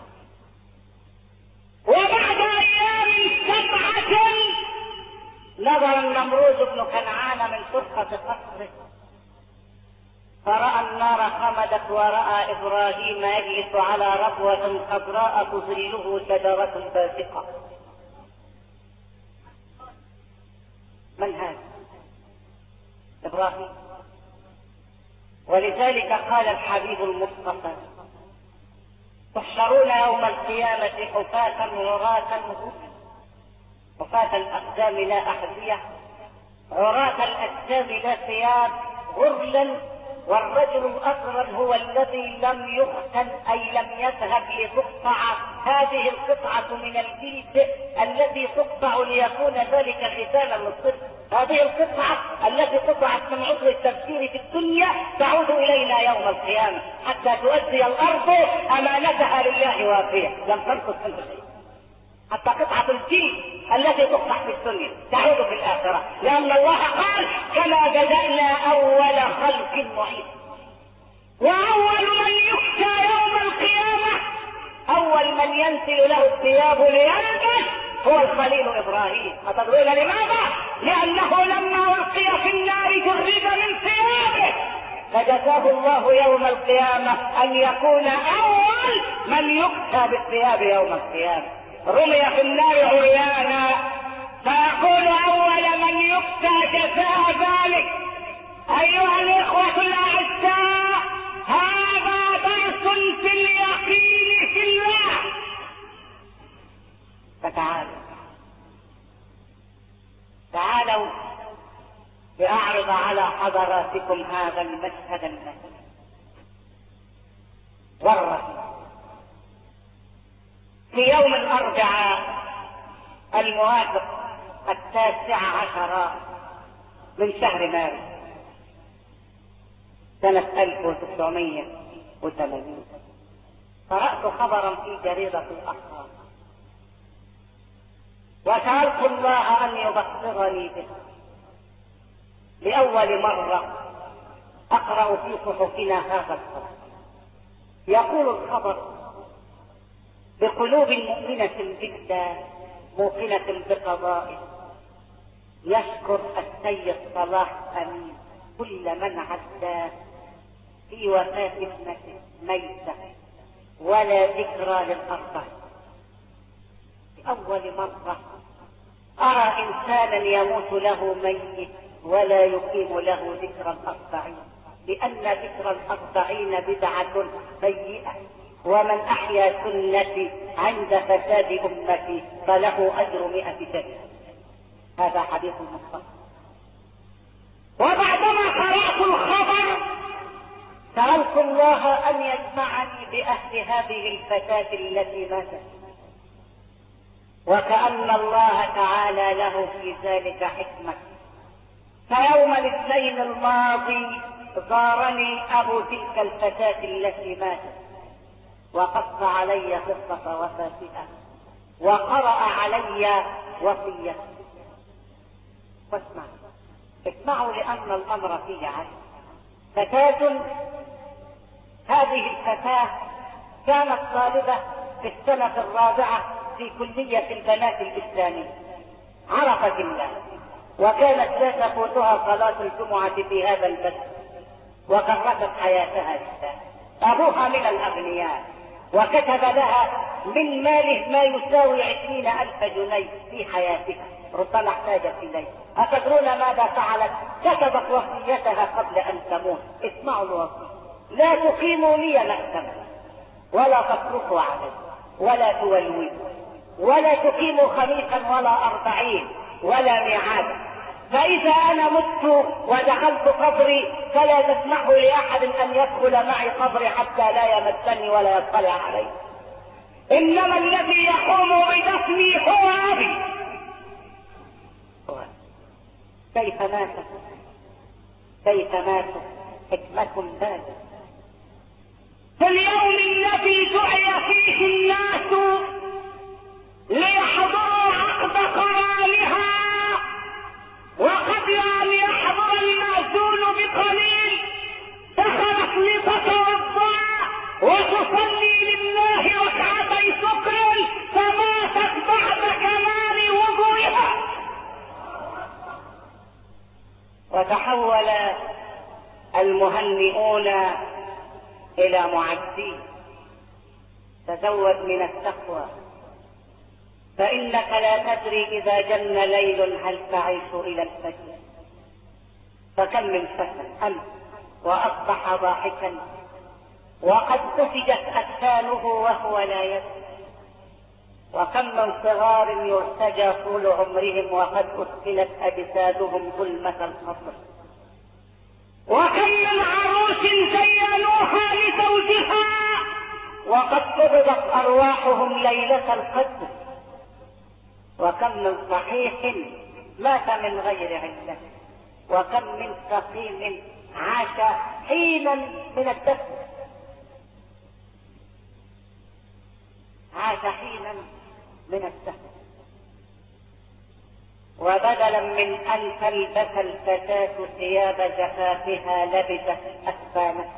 وبعد أيام سبعة نظر النمرود بن كنعان من طرقة قصره فرأى النار خمدت، ورأى إبراهيم يجلس على ربوة خضراء تظله شجرة باسقة. من هذا؟ إبراهيم. ولذلك قال الحبيب المصطفى: تحشرون يوم القيامة حفاة عراة غرلا، حفاة الأقدام لا أحذية، عراة الأجسام لا ثياب، غرلا. والرجل الأقرن هو الذي لم يختن، أي لم يذهب لتقطع هذه القطعة من الجلد التي تقطع ليكون ذلك ختانا للطفل. هذه القطعة التي قطعت من عضو التفكير في الدنيا تعود إلينا يوم القيامة حتى تؤدي الأرض أمانتها لله وافية، لم تنقص منه شيء. حتى قطعة الجلد التي تقطع في الدنيا تعود في الآخرة، لأن الله قال: كما بدأنا أول خلق نعيد. وأول من يخشى يوم القيامة، أول من ينزل له الثياب ليلبس هو الخليل إبراهيم. أتدرون لماذا؟ لأنه لما ألقي في النار جرد من ثيابه، فجزاه الله يوم القيامة أن يكون أول من يخشى بالثياب يوم القيامة. رمي في النار عريانا، فيقول أول من يخشى جزاء ذلك. أيها الإخوة الأعزاء، هذا درس في اليقين في الله. فتعالوا تعالوا لأعرض على حضراتكم هذا المشهد المهيب والرهيب. في يوم الأربعاء الموافق التاسع عشر من شهر مارس سنة ألف وتسعمائة وثمانين قرأت خبرا في جريدة الأخبار، وسألت الله أن يبصرني به. لأول مرة أقرأ في صحفنا هذا الخبر. يقول الخبر: بقلوب مؤمنة جدا موقنة بقضائه يشكر السيد صلاح أمين كل من عداه في وفاة ابنته ميتة ولا ذكرى للأربع. لأول مرة أرى إنسانا يموت له ميت ولا يقيم له ذكرى الأربعين، لأن ذكرى الأربعين بدعة سيئة، ومن أحيا سنتي عند فساد أمتي فله أجر مئة شهيد. هذا حديث المصطفى. وبعدما قرأت الخبر سألت الله أن يجمعني بأهل هذه الفتاة التي ماتت، وكأن الله تعالى له في ذلك حكمة. فيوم الاثنين الماضي زارني أبو تلك الفتاة التي ماتت وقص علي قصة وفاتها وقرأ علي وصية. واسمع اسمعوا لأن الأمر فيه عجب. فتاة، هذه الفتاة كانت طالبة في السنة الرابعة في كلية البنات الإسلامية، عرفت الله، وكانت لا تفوتها صلاة الجمعة في هذا البلد، وكرست حياتها لله. أبوها من الأغنياء، وكتب لها من ماله ما يساوي عشرين ألف جنيه في حياتها، ربما احتاجت إليه. أتدرون ماذا فعلت؟ كتبت وصيتها قبل أن تموت. اسمعوا الوصية: لا تقيموا لي مأتما، ولا تصرفوا علي، ولا تولوا، ولا تقيموا خميسا ولا أربعين ولا ميعاد. فإذا أنا مت ودخلت قبري فلا تسمحوا لأحد أن يدخل معي قبري حتى لا يمسني ولا يطلع علي. إنما الذي يقوم بدفني هو أبي. كيف ماتوا كيف ماتوا حكمة بالغة. في اليوم الذي دعي فيه الناس ليحضروا عقد قرانها، وقبل ان يحضر المأذون بقليل دخلت لتتوضا وتصلي لله ركعتي شكر، فماتت بعد كمال وضوئها. وتحول المهنئون الى معزين. تزود من التقوى، فانك لا تدري اذا جن ليل هل تعيش الى الفجر. فكم من فتى امس واصبح ضاحكا وقد نسجت اكفانه وهو لا يدري، وكم من صغار يرتجى طول عمرهم وقد اسكنت اجسادهم ظلمة القبر، وكم من عروس زينوها لزوجها وقد قبضت ارواحهم ليلة القدر، وكم من صحيح مات من غير علة، وكم من سقيم عاش حينا من الدفن عاش حينا من الدفن. وبدلا من ان تلبس الفتاة ثياب زفافها لبست اكفانها،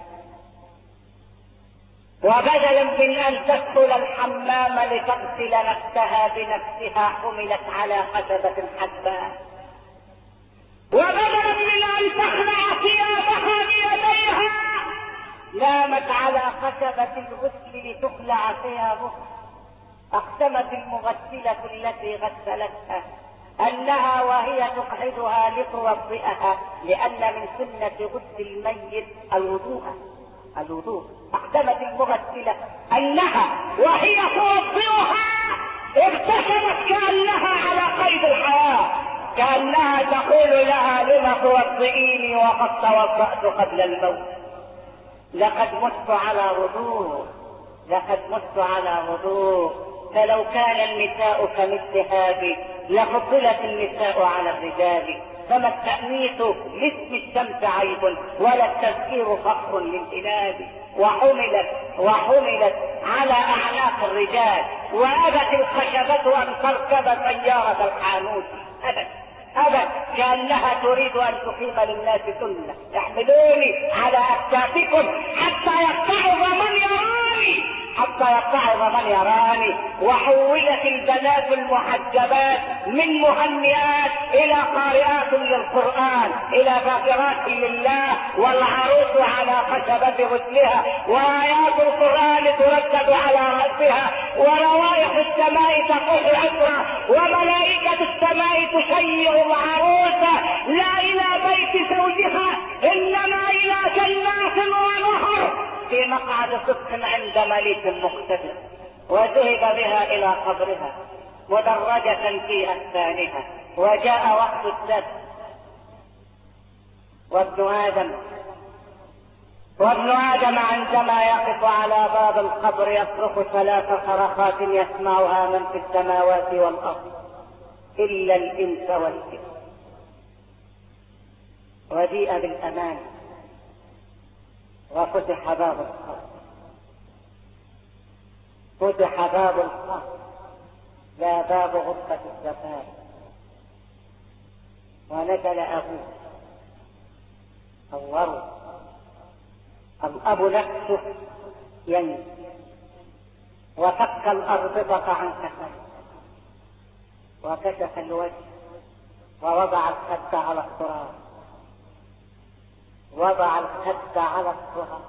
وبدلا من ان تدخل الحمام لتغسل نفسها بنفسها حملت على خشبة حباء، وبدلا من ان تخلع ثيابها بيديها نامت على خشبة الغسل لتخلع ثيابها. اقسمت المغسلة التي غسلتها انها وهي تقعدها لتوضئها، لان من سنة غسل الميت الوضوء الوضوء اقسمت المغسلة انها وهي توضئها ابتسمت كانها على قيد الحياة، كانها تقول لها لم توضئيني وقد توضأت قبل الموت. لقد مت على وضوء لقد مت على وضوء فلو كان النساء كمثل هذه لفضلت النساء على الرجال. فما التأنيث لاسم الشمس عيب ولا التذكير فخر للإله. وحملت وحملت على أعناق الرجال، وأبت الخشبة أن تركب سيارة الحانوت. أبت أبت كأنها تريد أن تقيم للناس سنة. احملوني على أكتافكم حتى يتعظ من يراني حتى يتعظ من يراني. وحولت البنات المحجبات من مهنئات الى قارئات للقرآن، الى ذاكرات لله، والعروس على خشبة غسلها، وآيات القرآن تردد على رأسها، وروائح السماء تقول عطرا، وملائكة السماء تشيع العروس لا الى بيت زوجها انما الى جنات ونهر في مقعد صدق عند مليك مقتدر. وذهب بها الى قبرها مدرجة في اكفانها. وجاء وقت السد، وابن ادم وابن ادم عندما يقف على باب القبر يصرخ ثلاث صرخات يسمعها من في السماوات والارض الا الانس والجن. وجيء بالامان وفتح باب القبر فتح باب القبر لا باب غرفة الزفاف. ونزل أبوه صوروا الأب نفسه ينزل وفك الأربطة عن كفنه وكشف الوجه ووضع الخد على التراب وضع الخد على التراب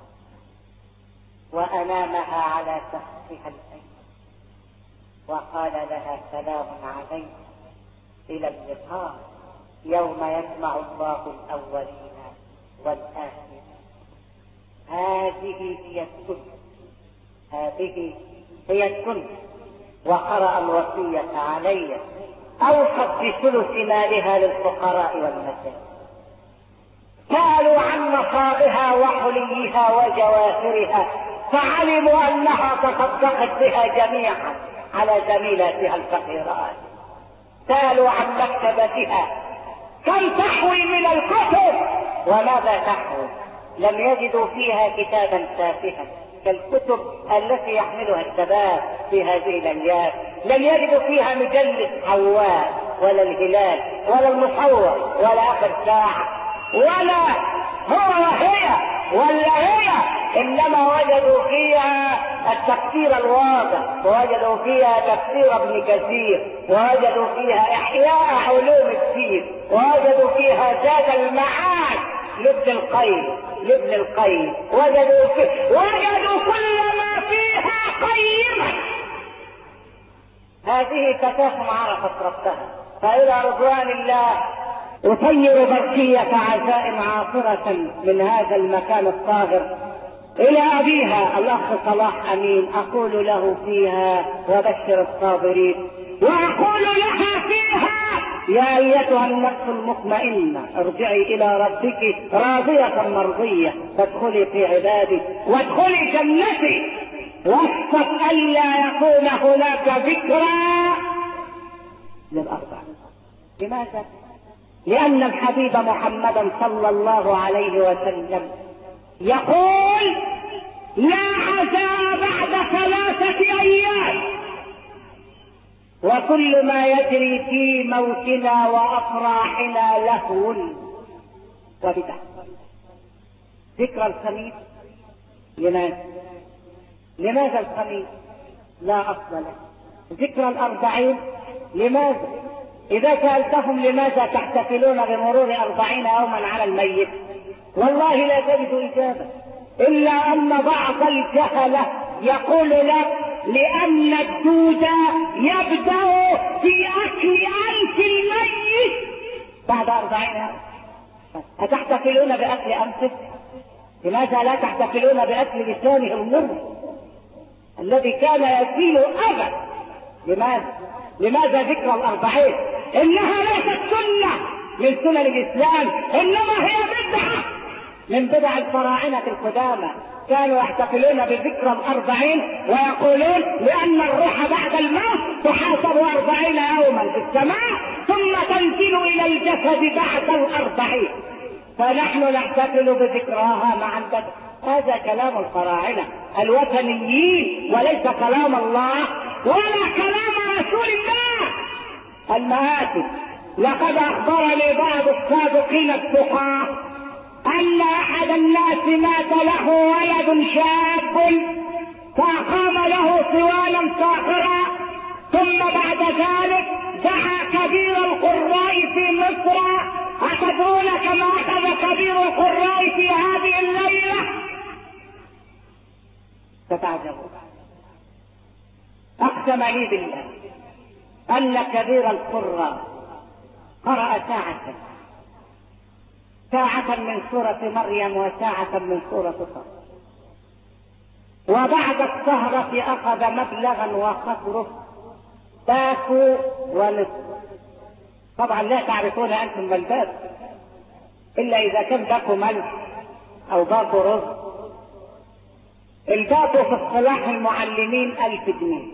وأنامها على سقفها الأيمن وقال لها سلام عليك إلى اللقاء يوم يجمع الله الأولين والآخرين. هذه هي السنة هذه هي السنة. وقرأ الوصية علي أوصت بثلث مالها للفقراء والمساكين. سألوا عن نصابها وحليها وجواهرها فعلموا أنها تصدقت بها جميعا على زميلاتها الفقيرات. سألوا عن مكتبتها كم تحوي من الكتب، وماذا تحوي؟ لم يجدوا فيها كتابا تافها كالكتب التي يحملها الشباب في هذه الايام. لم يجدوا فيها مجلة حواء ولا الهلال ولا المصور ولا اخر ساعة ولا هو وهي ولا هي، انما وجدوا فيها التفسير الواضح، ووجدوا فيها تفسير ابن كثير، ووجدوا فيها احياء علوم الدين، ووجدوا فيها زاد المعاد لابن القيم لابن القيم وجدوا فيه وجدوا كل ما فيها قيمة. هذه فتاة عرفت ربها، فإلى رضوان الله أطير بركية عزائم عاصرة من هذا المكان الطاهر إلى أبيها الأخ صلاح أمين، أقول له فيها وبشر الصابرين، وأقول لها فيها يا أيتها النفس المطمئنة ارجعي إلى ربك راضية مرضية فادخلي في عبادي وادخلي جنتي، واخشف ألا يكون هناك ذكرى للأربع. لماذا؟ لأن الحبيب محمدا صلى الله عليه وسلم يقول لا عزاء بعد ثلاثة أيام، وكل ما يجري في موتنا وأفراحنا لهو وبدع. ذكرى الخميس لماذا؟ لماذا الخميس؟ لا أصل له. ذكرى الأربعين لماذا؟ إذا سألتهم لماذا تحتفلون بمرور أربعين يوما على الميت، والله لا تجد إجابة إلا أن بعض الجهلة يقول لك لأن الدود يبدأ في أكل أنف الميت بعد أربعين يوم. أتحتفلون بأكل أنفه؟ لماذا لا تحتفلون بأكل لسانه المر الذي كان يسيل أبدا؟ لماذا؟ لماذا ذكرى الأربعين؟ إنها ليست سنة من سنن الإسلام، إنما هي بدعة من بدع الفراعنة القدامى. كانوا يحتفلون بذكرى الأربعين ويقولون لأن الروح بعد الموت تحاسب أربعين يوما في السماء ثم تنزل إلى الجسد بعد الأربعين، فنحن نحتفل بذكراها مع البدء. هذا كلام الفراعنة الوثنيين وليس كلام الله ولا كلام رسول الله. المآتي لقد أخبرني بعض الصادقين التقاة أن أحد الناس مات له ولد شاب فأقام له صوالا ساخرا، ثم بعد ذلك دعا كبير القراء في مصر. أتدرون كما أخذ كبير القراء في هذه الليلة؟ تتعجبون. أقسم لي بالله أن كبير القراء قرأ ساعة ساعة من سورة مريم وساعة من سورة صاد، وبعد السهرة أخذ مبلغا وقدره باكو ونصف. طبعا لا تعرفون أنتم ما الباكو إلا إذا كان باكو ملح أو باكو رز. الباكو في اصطلاح المعلمين ألف جنيه،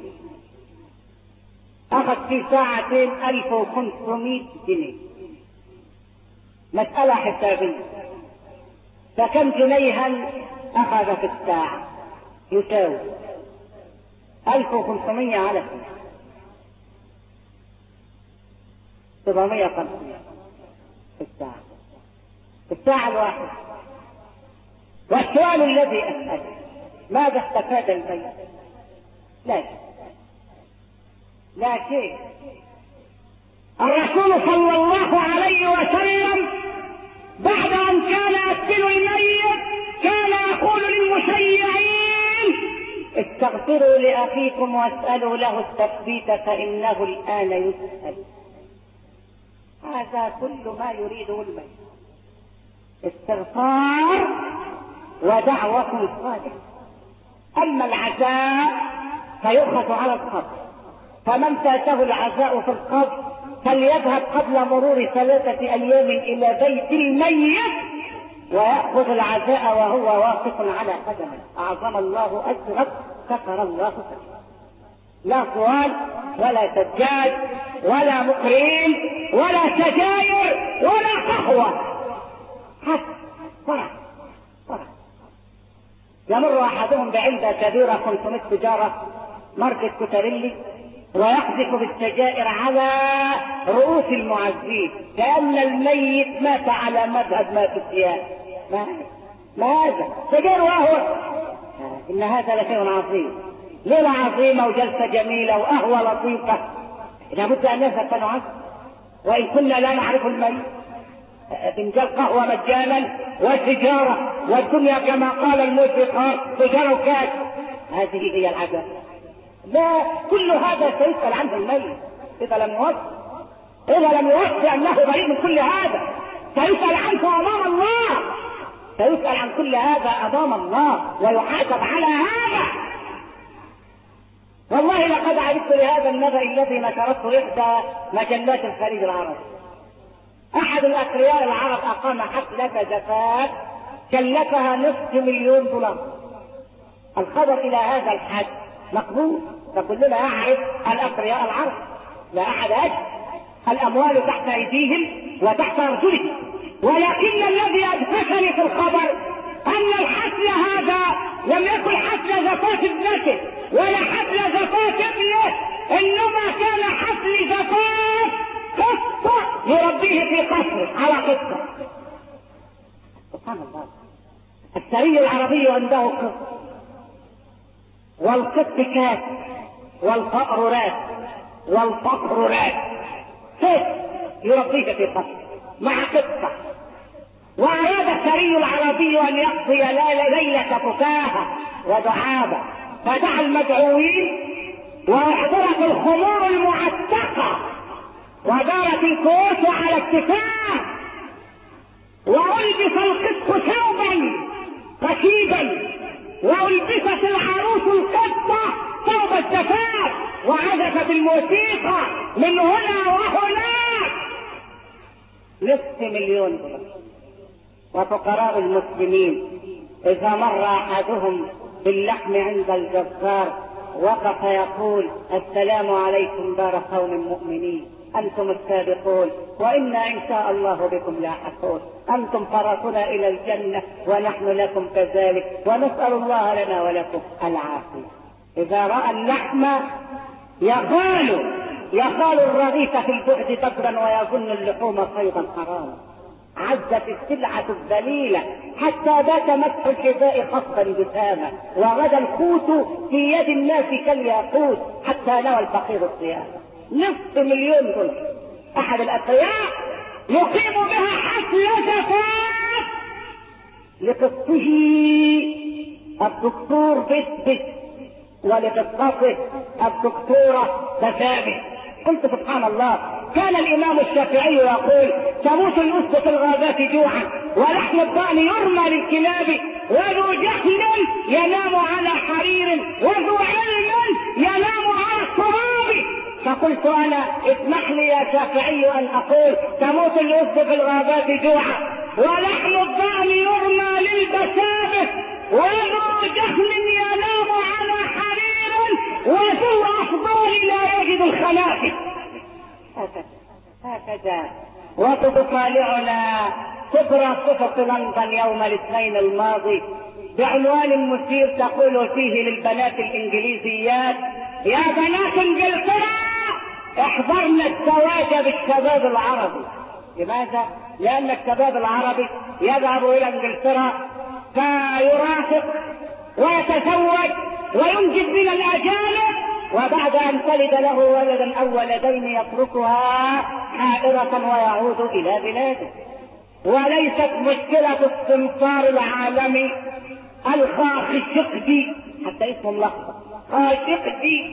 أخذ في ساعتين ألف وخمسمائة جنيه. مسألة حسابية، فكم جنيها أخذ في الساعة؟ يساوي ألف وخمسمائة على سبعمائة وخمسين في الساعة في الساعة الواحدة. والسؤال الذي أسأله ماذا استفاد البيت؟ لا شيء لا شيء. الرسول صلى الله عليه وسلم بعد أن كان يقتل الميت كان يقول للمشيعين استغفروا لأخيكم واسألوا له التثبيت فإنه الآن يسأل. هذا كل ما يريده الميت، استغفار ودعوة صادقة. أما العزاء فيؤخذ على القبر، فمن فاته العزاء في القبر فليذهب قبل مرور ثلاثة أيام إلى بيت الميت ويأخذ العزاء وهو واقف على قدمه. أعظم الله أجرك، كفر الله فجرك. لا صوان ولا سجاد ولا مقرين ولا سجاير ولا قهوة، حتى فرح فرح. يمر احدهم بعلبة كبيرة خمسمائة سيجارة ماركة كوتاريلي ويقذف بالسجائر على رؤوس المعزين كأن الميت مات على مذهب مات الثياب. ما ما هذا سجائر وهو ان هذا لشيء عظيم، ليلة عظيمة وجلسة جميلة وقهوة لطيفة. لابد ان نذهب نعز، وان كنا لا نعرف الميت. فنجان قهوة مجانا وسجارة والدنيا كما قال الموسيقار سجارة وكاس. هذه هي العادة. لا، كل هذا سيسأل عنه الميت إذا لم يوصي، إذا لم يوصي أنه بريء من كل هذا سيسأل عنه أمام الله، سيسأل عن كل هذا أمام الله ويحاسب على هذا. والله لقد عرفت لهذا النبأ الذي نشرته إحدى مجلات الخليج العربي. أحد الأثرياء العرب أقام حفلة زفاف كلفها نصف مليون دولار. الخبر إلى هذا الحد مقبول، فكلنا يعرف الأثرياء العرب، لا أحد أجل، الأموال تحت أيديهم وتحت أرجلهم. ولكن الذي أدهشني في الخبر أن الحفل هذا لم يكن حفل زفاف ابنته ولا حفل زفاف ابنه، إنما كان حفل زفاف قصة يربيه في قصر على قصة. سبحان الله. الثري العربي عنده قصة، والقط كاس والفأر راس والفقر راس، كيف يربيه في قصر مع قصة. وأراد الثري العربي أن يقضي ليلة فكاهة ودعابة، فدعا المدعوين وأحضرت الخمور المعتقة ودارت الكؤوس على الكفاح، وألبس القط ثوبا رشيدا، وألبست العروس القطة ثوب الزفاف، وعزفت الموسيقى من هنا وهناك. نصف مليون دولار. وفقراء المسلمين إذا مر أحدهم باللحم عند الجزار وقف يقول السلام عليكم دار قوم مؤمنين، أنتم السابقون وإنا إن شاء الله بكم لاحقون، أنتم فرسنا إلى الجنة ونحن لكم كذلك، ونسأل الله لنا ولكم العافية. إذا رأى اللحم يقال يقال الرغيف في البعد بدرا ويظن اللحوم صيدا حراما. عزت السلعة الذليلة حتى بات مسح الحذاء خصبا جساما، وغدا القوت في يد الناس كالياقوت حتى نوى الفقير الصيام. نصف مليون دولار. أحد الأثرياء يقيم بها حفل زفاف لقصته الدكتور بس بس ولقصته الدكتورة تسامي. قلت سبحان الله، كان الإمام الشافعي يقول تموت الأسد في الغابات جوعا ولحم الضأن يرمى للكلاب، وذو جهل ينام على حرير وذو علم ينام على التراب. فقلت أنا اسمح لي يا شافعي أن أقول تموت الأسد في الغابات جوعا ولحم الضأن يرمى للبسابة، وذو جهل ينام على حرير وذو أحضار لا يجد الخنافس. هكذا. وتطالعنا كبرى صفة لندن يوم الاثنين الماضي بعنوان مثير تقول فيه للبنات الإنجليزيات يا بنات انجلترا احضرنا الزواج بالشباب العربي. لماذا؟ لأن الشباب العربي يذهب إلى انجلترا فيرافق ويتزوج وينجب من الأجانب، وبعد أن تلد له ولدا أو ولدين يتركها حائرة ويعود إلى بلاده. وليست مشكلة السمسار العالمي الخاشقجي، حتى اسمه ملخبط، خاشقجي.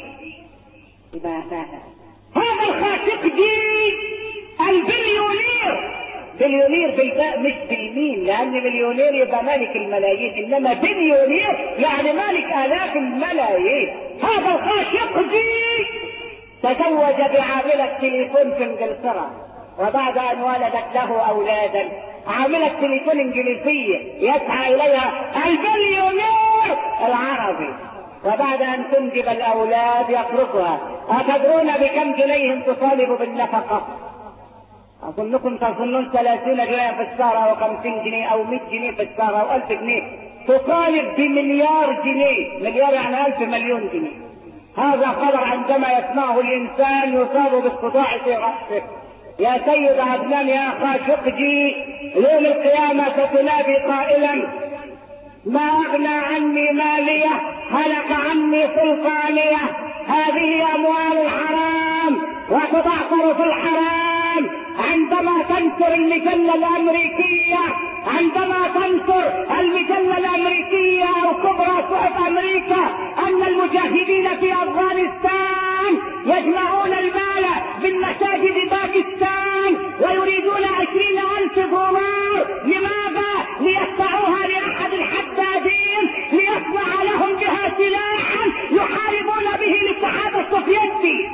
هذا الخاشقجي البليونير، بليونير بالباء مش بالميم، لأن مليونير يبقى مالك الملايين، إنما بليونير يعني مالك آلاف الملايين. هذا الخاشقجي تزوج بعاملة تليفون في انجلترا، وبعد ان ولدت له اولادا عاملة تليفون انجليزية يسعى اليها البليونير العربي، وبعد ان تنجب الاولاد يتركها. اتدرون بكم جنيه تطالب بالنفقه؟ اظنكم تظنون ثلاثين جنيه في الشهر او خمسين جنيه او مئة جنيه في الشهر او ألف جنيه. تطالب بمليار جنيه، مليار يعني ألف مليون جنيه. هذا خبر عندما يسمعه الانسان يصاب بالصداع في رأسه. يا سيد عدنان يا اخا شقجي، يوم القيامة ستنادي قائلا: ما اغنى عني مالية، هلك عني سلطانية، هذه اموال الحرام وتضعفر في الحرام. عندما تنشر المجلة الامريكية عندما تنشر المجلة الامريكية او كبرى صحف امريكا ان المجاهدين في افغانستان يجمعون المال من مساجد باكستان ويريدون عشرين الف دولار، لماذا؟ ليدفعوها لاحد الحدادين ليصنع لهم بها سلاحا يحاربون به الاتحاد السوفيتي.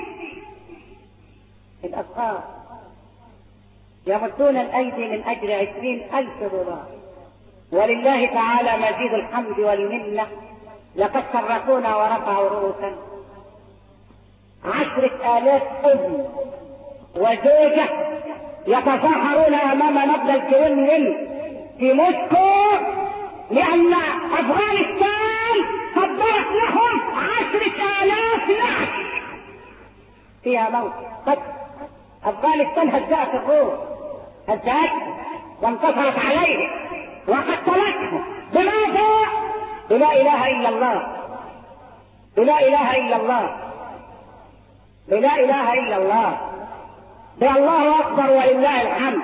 الاشخاص يمدون الايدي من اجل عشرين الف دولار، ولله تعالى مزيد الحمد والمنه. لقد شرفونا ورفعوا رؤوسا. عشرة الاف ابن وزوجة يتظاهرون امام مبنى الكرملين في موسكو لان افغانستان قدرت لهم عشرة الاف نعش فيها موت. قد افغانستان هزأت الروس، هزأت وانتصرت عليه وقتلته. بماذا؟ بلا اله الا الله، بلا اله الا الله، بلا اله الا الله، بالله اكبر ولله الحمد.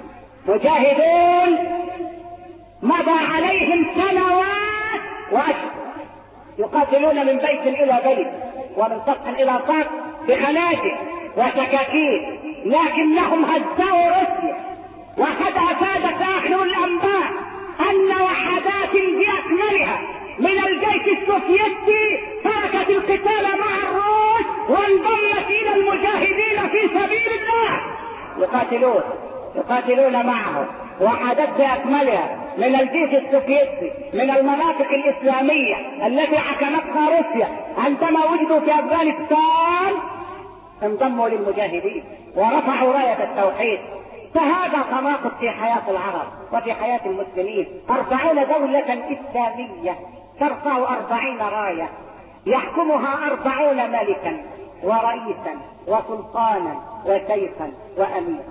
مجاهدون مضى عليهم سنوات واشهر يقاتلون من بيت الى بيت ومن سطح الى سطح بخناجر وسكاكين، لكنهم هزأوا روسيا. وقد افادت اخر الانباء ان وحدات باكملها من الجيش السوفيتي تركت القتال مع الروس وانضمت الى المجاهدين في سبيل الله. يقاتلون يقاتلون معهم وحدات باكملها من الجيش السوفيتي من المناطق الاسلاميه التي حكمتها روسيا. عندما وجدوا في افغانستان انضموا للمجاهدين ورفعوا راية التوحيد. فهذا تناقض في حياة العرب وفي حياة المسلمين. أربعون دولة إسلامية ترفع أربعين راية يحكمها أربعون ملكا ورئيسا وسلطانا وسيفا وأميرا،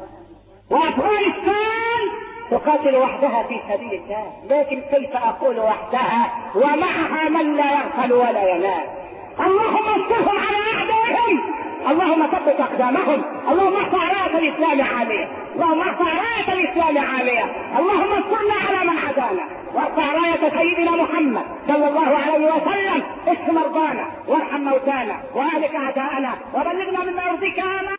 وأفغانستان تقاتل وحدها في سبيل الله. لكن كيف أقول وحدها ومعها من لا يغفل ولا ينام؟ اللهم انصرهم على أعدائهم، اللهم ثبت اقدامهم، اللهم ارفع راية الاسلام عالية، اللهم ارفع راية الاسلام عالية، اللهم انصرنا على من عادانا، وارفع راية سيدنا محمد صلى الله عليه وسلم. اشف مرضانا وارحم موتانا واهلك اعداءنا وبلغنا مما يرضيك.